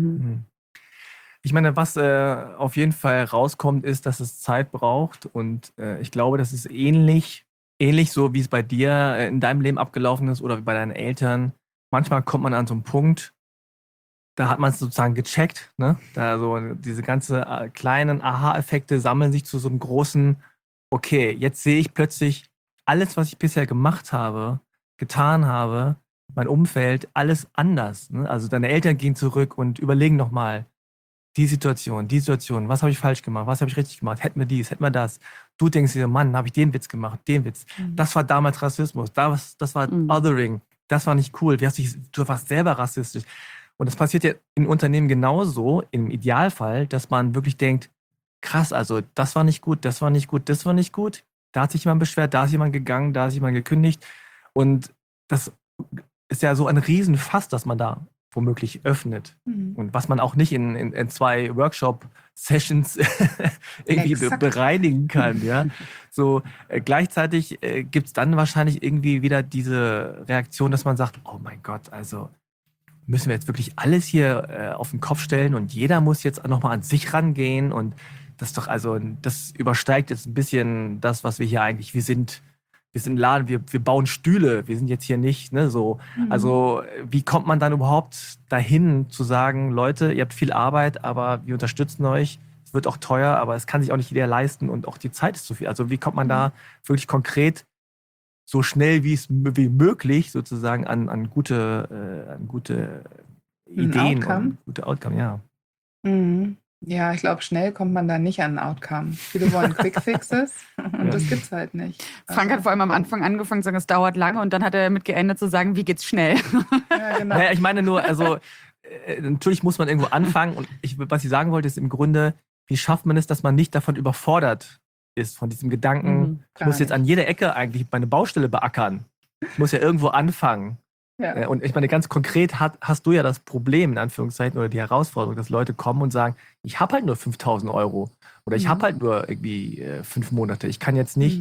Ich meine, was auf jeden Fall rauskommt, ist, dass es Zeit braucht. Und ich glaube, das ist ähnlich so, wie es bei dir in deinem Leben abgelaufen ist oder bei deinen Eltern. Manchmal kommt man an so einen Punkt, da hat man es sozusagen gecheckt. Ne? Da so diese ganzen kleinen Aha-Effekte sammeln sich zu so einem großen, okay, jetzt sehe ich plötzlich alles, was ich bisher gemacht habe, getan habe, mein Umfeld, alles anders. Ne? Also deine Eltern gehen zurück und überlegen nochmal, die Situation, was habe ich falsch gemacht, was habe ich richtig gemacht, hätten wir dies, hätten wir das. Du denkst dir, Mann, habe ich den Witz gemacht, den Witz. Das war damals Rassismus, das war Othering, das war nicht cool, du warst selber rassistisch. Und das passiert ja in Unternehmen genauso, im Idealfall, dass man wirklich denkt, krass, also das war nicht gut, das war nicht gut, das war nicht gut. Da hat sich jemand beschwert, da ist jemand gegangen, da ist jemand gekündigt. Und das ist ja so ein Riesenfass, das man da womöglich öffnet. Und was man auch nicht in 2 Workshop-Sessions irgendwie bereinigen kann. Ja? So, gleichzeitig gibt es dann wahrscheinlich irgendwie wieder diese Reaktion, dass man sagt, oh mein Gott, also müssen wir jetzt wirklich alles hier auf den Kopf stellen und jeder muss jetzt nochmal an sich rangehen und das übersteigt jetzt ein bisschen das, was wir hier eigentlich, wir sind ein Laden, wir bauen Stühle, wir sind jetzt hier nicht, ne, so. Also, wie kommt man dann überhaupt dahin zu sagen, Leute, ihr habt viel Arbeit, aber wir unterstützen euch, es wird auch teuer, aber es kann sich auch nicht jeder leisten und auch die Zeit ist zu viel. Also, wie kommt man da wirklich konkret so schnell wie möglich sozusagen an gute Ideen und gute Outcome, ja. Ja, ich glaube, schnell kommt man da nicht an ein Outcome. Viele wollen Quick Fixes und das gibt's halt nicht. Frank hat vor allem am Anfang angefangen zu sagen, es dauert lange und dann hat er damit geendet zu sagen, wie geht's schnell? Ja, genau. Naja, ich meine nur, also natürlich muss man irgendwo anfangen und was ich sagen wollte, ist im Grunde, wie schafft man es, dass man nicht davon überfordert ist, von diesem Gedanken, ich muss jetzt an jeder Ecke eigentlich meine Baustelle beackern. Ich muss ja irgendwo anfangen. Ja. Und ich meine, ganz konkret hast du ja das Problem, in Anführungszeichen, oder die Herausforderung, dass Leute kommen und sagen, ich habe halt nur 5.000 Euro oder ich habe halt nur irgendwie 5 Monate. Ich kann jetzt nicht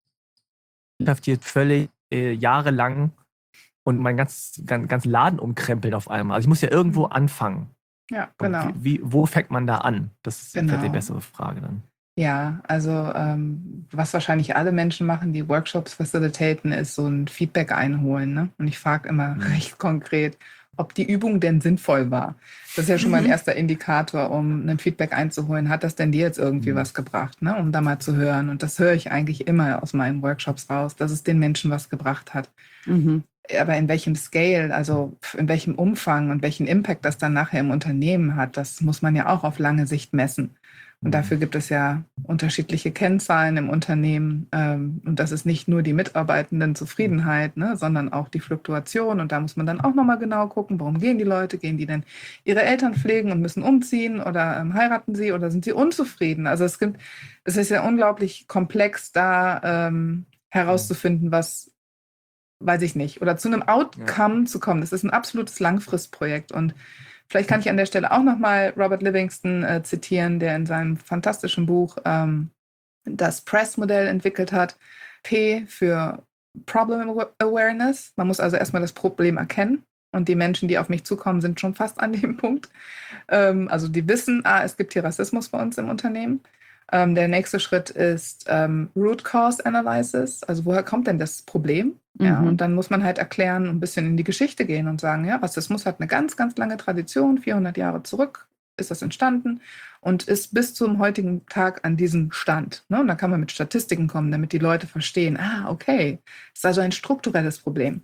jetzt völlig jahrelang und meinen ganzen Laden umkrempeln auf einmal. Also ich muss ja irgendwo anfangen. Ja, genau. Wo fängt man da an? Das ist vielleicht die bessere Frage dann. Ja, also was wahrscheinlich alle Menschen machen, die Workshops facilitaten, ist so ein Feedback einholen. Ne? Und ich frage immer recht konkret, ob die Übung denn sinnvoll war. Das ist ja schon mal ein erster Indikator, um ein Feedback einzuholen. Hat das denn dir jetzt irgendwie was gebracht, ne? Um da mal zu hören? Und das höre ich eigentlich immer aus meinen Workshops raus, dass es den Menschen was gebracht hat. Aber in welchem Scale, also in welchem Umfang und welchen Impact das dann nachher im Unternehmen hat, das muss man ja auch auf lange Sicht messen. Und dafür gibt es ja unterschiedliche Kennzahlen im Unternehmen. Und das ist nicht nur die Mitarbeitendenzufriedenheit, ne, sondern auch die Fluktuation. Und da muss man dann auch nochmal genau gucken, warum gehen die Leute? Gehen die denn ihre Eltern pflegen und müssen umziehen oder heiraten sie oder sind sie unzufrieden? Also es ist ja unglaublich komplex, da herauszufinden, was, weiß ich nicht, oder zu einem Outcome zu kommen. Das ist ein absolutes Langfristprojekt. Und vielleicht kann ich an der Stelle auch nochmal Robert Livingston zitieren, der in seinem fantastischen Buch das PRESS-Modell entwickelt hat. P für Problem Awareness. Man muss also erstmal das Problem erkennen. Und die Menschen, die auf mich zukommen, sind schon fast an dem Punkt. Also die wissen, es gibt hier Rassismus bei uns im Unternehmen. Der nächste Schritt ist Root Cause Analysis. Also woher kommt denn das Problem? Ja, und dann muss man halt erklären, ein bisschen in die Geschichte gehen und sagen, ja, Rassismus hat eine ganz, ganz lange Tradition, 400 Jahre zurück ist das entstanden und ist bis zum heutigen Tag an diesem Stand. Ne? Und dann kann man mit Statistiken kommen, damit die Leute verstehen, okay, das ist also ein strukturelles Problem.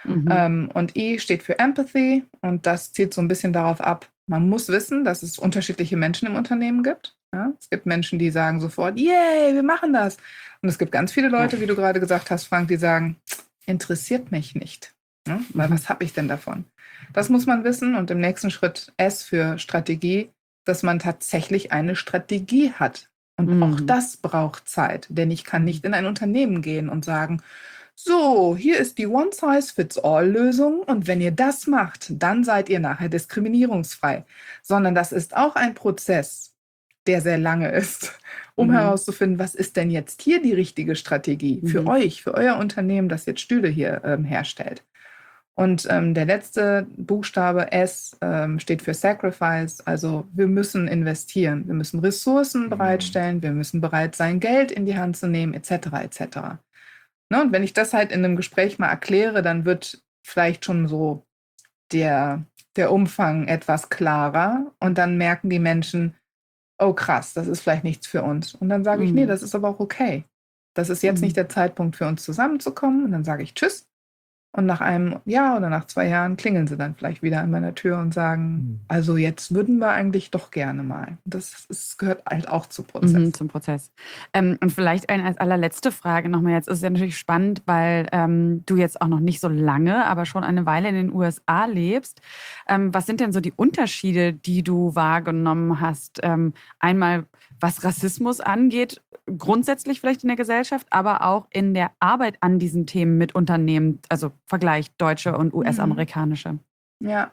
Und E steht für Empathy und das zielt so ein bisschen darauf ab, man muss wissen, dass es unterschiedliche Menschen im Unternehmen gibt. Ja? Es gibt Menschen, die sagen sofort, yay, wir machen das. Und es gibt ganz viele Leute, wie du gerade gesagt hast, Frank, die sagen, interessiert mich nicht. Ja? Weil was habe ich denn davon? Das muss man wissen und im nächsten Schritt S für Strategie, dass man tatsächlich eine Strategie hat. Und auch das braucht Zeit, denn ich kann nicht in ein Unternehmen gehen und sagen, so, hier ist die One-Size-Fits-All-Lösung und wenn ihr das macht, dann seid ihr nachher diskriminierungsfrei. Sondern das ist auch ein Prozess, der sehr lange ist, um herauszufinden, was ist denn jetzt hier die richtige Strategie für euch, für euer Unternehmen, das jetzt Stühle hier herstellt. Und der letzte Buchstabe S steht für Sacrifice, also wir müssen investieren, wir müssen Ressourcen bereitstellen, wir müssen bereit sein, Geld in die Hand zu nehmen, etc. etc. Ne? Und wenn ich das halt in einem Gespräch mal erkläre, dann wird vielleicht schon so der Umfang etwas klarer und dann merken die Menschen, oh krass, das ist vielleicht nichts für uns. Und dann sage ich, nee, das ist aber auch okay. Das ist jetzt nicht der Zeitpunkt für uns zusammenzukommen. Und dann sage ich Tschüss. Und nach einem Jahr oder nach 2 Jahren klingeln sie dann vielleicht wieder an meiner Tür und sagen, also jetzt würden wir eigentlich doch gerne mal. Das gehört halt auch zum Prozess. Zum Prozess. Und vielleicht als allerletzte Frage nochmal jetzt. Ist ja natürlich spannend, weil du jetzt auch noch nicht so lange, aber schon eine Weile in den USA lebst. Was sind denn so die Unterschiede, die du wahrgenommen hast? Einmal, was Rassismus angeht, grundsätzlich vielleicht in der Gesellschaft, aber auch in der Arbeit an diesen Themen mit Unternehmen, also Vergleich deutsche und US-amerikanische. Ja,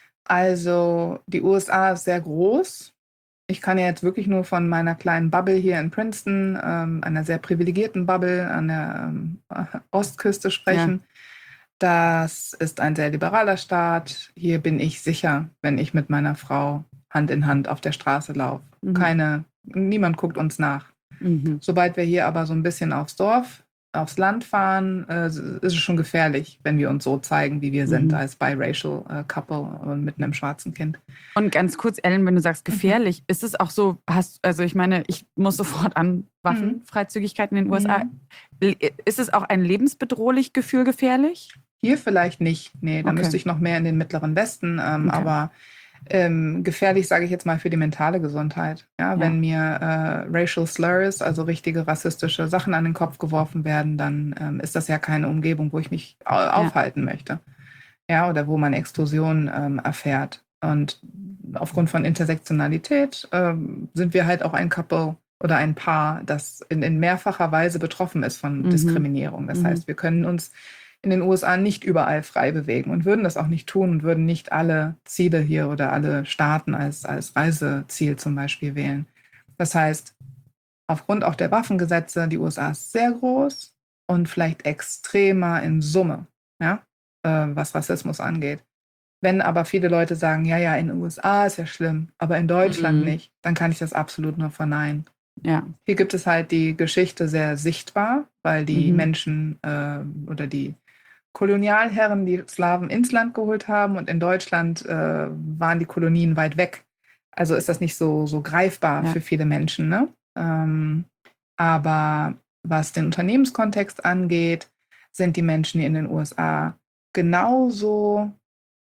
also die USA ist sehr groß. Ich kann ja jetzt wirklich nur von meiner kleinen Bubble hier in Princeton, einer sehr privilegierten Bubble an der Ostküste sprechen. Ja. Das ist ein sehr liberaler Staat. Hier bin ich sicher, wenn ich mit meiner Frau Hand in Hand auf der Straße laufe. Niemand guckt uns nach. Sobald wir hier aber so ein bisschen aufs Land fahren, ist es schon gefährlich, wenn wir uns so zeigen, wie wir sind, als biracial Couple und mit einem schwarzen Kind. Und ganz kurz, Ellen, wenn du sagst gefährlich, ist es auch so, also ich meine, ich muss sofort an Waffenfreizügigkeit in den USA. Ist es auch ein lebensbedrohlich Gefühl gefährlich? Hier vielleicht nicht. Nee, da müsste ich noch mehr in den Mittleren Westen, aber gefährlich, sage ich jetzt mal, für die mentale Gesundheit. Ja, wenn mir Racial Slurs, also richtige rassistische Sachen an den Kopf geworfen werden, dann ist das ja keine Umgebung, wo ich mich aufhalten möchte. Ja, oder wo man Exklusion erfährt. Und aufgrund von Intersektionalität sind wir halt auch ein Couple oder ein Paar, das in mehrfacher Weise betroffen ist von Diskriminierung. Das heißt, wir können uns in den USA nicht überall frei bewegen und würden das auch nicht tun und würden nicht alle Ziele hier oder alle Staaten als Reiseziel zum Beispiel wählen. Das heißt, aufgrund auch der Waffengesetze, die USA ist sehr groß und vielleicht extremer in Summe, was Rassismus angeht. Wenn aber viele Leute sagen, ja, in den USA ist ja schlimm, aber in Deutschland nicht, dann kann ich das absolut nur verneinen. Ja. Hier gibt es halt die Geschichte sehr sichtbar, weil die Menschen oder die Kolonialherren die Slawen ins Land geholt haben und in Deutschland waren die Kolonien weit weg. Also ist das nicht so greifbar für viele Menschen. Ne? Aber was den Unternehmenskontext angeht, sind die Menschen in den USA genauso,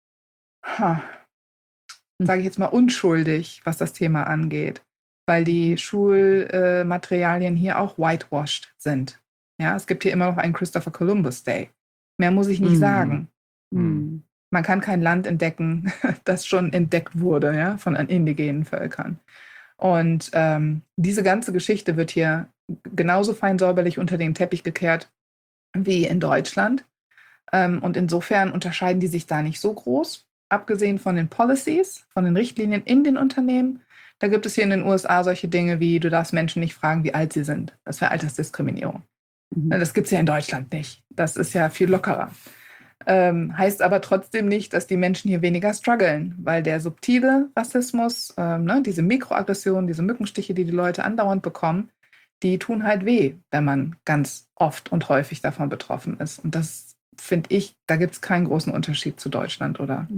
sage ich jetzt mal, unschuldig, was das Thema angeht, weil die Schulmaterialien hier auch whitewashed sind. Ja, es gibt hier immer noch einen Christopher Columbus Day. Mehr muss ich nicht sagen. Man kann kein Land entdecken, das schon entdeckt wurde, von indigenen Völkern. Und diese ganze Geschichte wird hier genauso fein säuberlich unter den Teppich gekehrt wie in Deutschland. Und insofern unterscheiden die sich da nicht so groß. Abgesehen von den Policies, von den Richtlinien in den Unternehmen, da gibt es hier in den USA solche Dinge wie, du darfst Menschen nicht fragen, wie alt sie sind. Das wäre Altersdiskriminierung. Das gibt es ja in Deutschland nicht. Das ist ja viel lockerer. Heißt aber trotzdem nicht, dass die Menschen hier weniger strugglen, weil der subtile Rassismus, diese Mikroaggressionen, diese Mückenstiche, die Leute andauernd bekommen, die tun halt weh, wenn man ganz oft und häufig davon betroffen ist. Und das finde ich, da gibt es keinen großen Unterschied zu Deutschland, oder?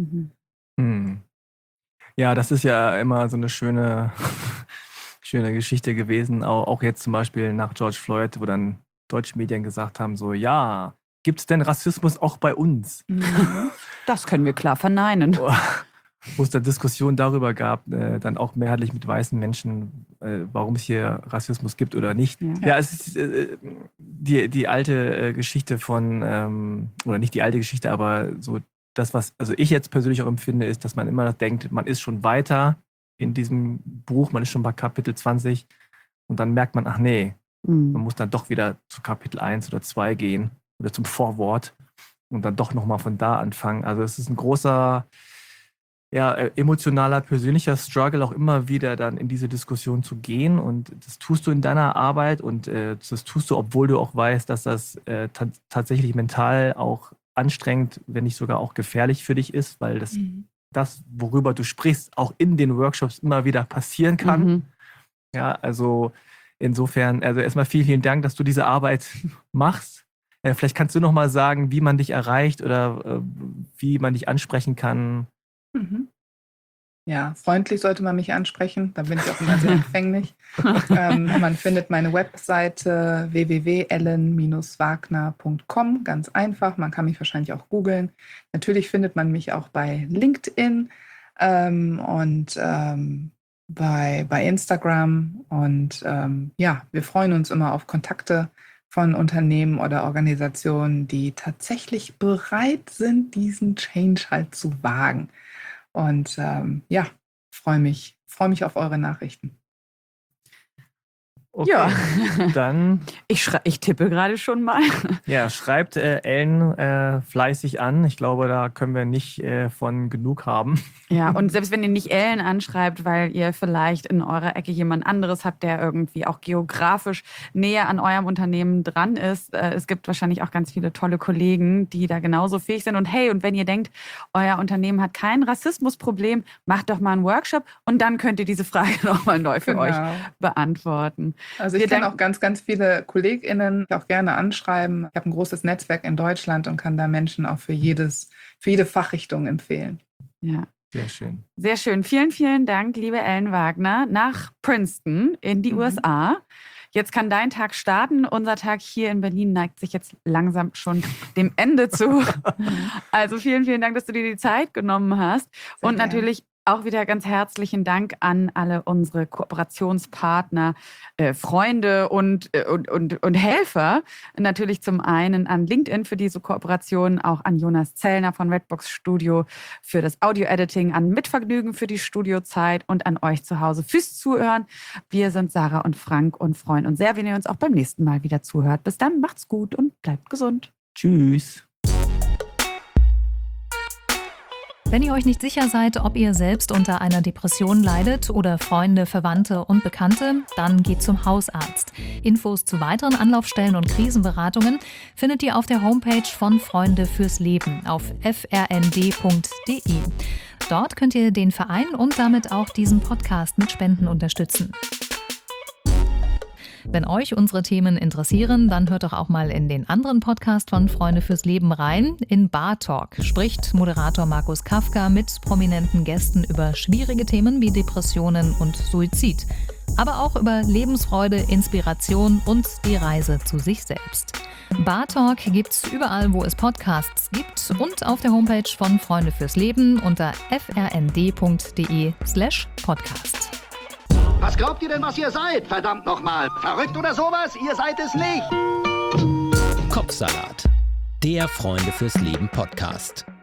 Ja, das ist ja immer so eine schöne Geschichte gewesen. Auch jetzt zum Beispiel nach George Floyd, wo dann deutsche Medien gesagt haben, so, ja, gibt es denn Rassismus auch bei uns? Das können wir klar verneinen. Wo es dann Diskussionen darüber gab, dann auch mehrheitlich mit weißen Menschen, warum es hier Rassismus gibt oder nicht. Ja, es ist die alte Geschichte von, oder nicht die alte Geschichte, aber so das, was also ich jetzt persönlich auch empfinde, ist, dass man immer denkt, man ist schon weiter in diesem Buch, man ist schon bei Kapitel 20 und dann merkt man, ach nee, man muss dann doch wieder zu Kapitel 1 oder 2 gehen oder zum Vorwort und dann doch nochmal von da anfangen. Also es ist ein großer, emotionaler, persönlicher Struggle, auch immer wieder dann in diese Diskussion zu gehen und das tust du in deiner Arbeit und das tust du, obwohl du auch weißt, dass das tatsächlich mental auch anstrengend, wenn nicht sogar auch gefährlich für dich ist, weil das, worüber du sprichst, auch in den Workshops immer wieder passieren kann. Ja, also insofern, also erstmal vielen Dank, dass du diese Arbeit machst. Vielleicht kannst du noch mal sagen, wie man dich erreicht oder wie man dich ansprechen kann. Ja, freundlich sollte man mich ansprechen, da bin ich auch immer sehr empfänglich. Man findet meine Webseite www.ellen-wagner.com, ganz einfach. Man kann mich wahrscheinlich auch googeln. Natürlich findet man mich auch bei LinkedIn und bei Instagram. Und wir freuen uns immer auf Kontakte von Unternehmen oder Organisationen, die tatsächlich bereit sind, diesen Change halt zu wagen. Und freue mich auf eure Nachrichten. Okay, ja, dann. Ich tippe gerade schon mal. Ja, schreibt Ellen fleißig an. Ich glaube, da können wir nicht von genug haben. Ja, und selbst wenn ihr nicht Ellen anschreibt, weil ihr vielleicht in eurer Ecke jemand anderes habt, der irgendwie auch geografisch näher an eurem Unternehmen dran ist. Es gibt wahrscheinlich auch ganz viele tolle Kollegen, die da genauso fähig sind. Und hey, und wenn ihr denkt, euer Unternehmen hat kein Rassismusproblem, macht doch mal einen Workshop und dann könnt ihr diese Frage nochmal neu für euch beantworten. Also ich kenne auch ganz, ganz viele KollegInnen, die auch gerne anschreiben. Ich habe ein großes Netzwerk in Deutschland und kann da Menschen auch für jede Fachrichtung empfehlen. Ja. Sehr schön. Sehr schön. Vielen, vielen Dank, liebe Ellen Wagner, nach Princeton in die USA. Jetzt kann dein Tag starten. Unser Tag hier in Berlin neigt sich jetzt langsam schon dem Ende zu. Also vielen, vielen Dank, dass du dir die Zeit genommen hast. Sehr und gern. Natürlich auch wieder ganz herzlichen Dank an alle unsere Kooperationspartner, Freunde und Helfer. Natürlich zum einen an LinkedIn für diese Kooperation, auch an Jonas Zellner von Redbox Studio für das Audio-Editing, an Mitvergnügen für die Studiozeit und an euch zu Hause fürs Zuhören. Wir sind Sarah und Frank und freuen uns sehr, wenn ihr uns auch beim nächsten Mal wieder zuhört. Bis dann, macht's gut und bleibt gesund. Tschüss. Wenn ihr euch nicht sicher seid, ob ihr selbst unter einer Depression leidet oder Freunde, Verwandte und Bekannte, dann geht zum Hausarzt. Infos zu weiteren Anlaufstellen und Krisenberatungen findet ihr auf der Homepage von Freunde fürs Leben auf frnd.de. Dort könnt ihr den Verein und damit auch diesen Podcast mit Spenden unterstützen. Wenn euch unsere Themen interessieren, dann hört doch auch mal in den anderen Podcast von Freunde fürs Leben rein. In Bar Talk spricht Moderator Markus Kafka mit prominenten Gästen über schwierige Themen wie Depressionen und Suizid. Aber auch über Lebensfreude, Inspiration und die Reise zu sich selbst. Bar Talk gibt's überall, wo es Podcasts gibt und auf der Homepage von Freunde fürs Leben unter frnd.de/podcast. Was glaubt ihr denn, was ihr seid? Verdammt nochmal. Verrückt oder sowas? Ihr seid es nicht. Kopfsalat. Der Freunde fürs Leben Podcast.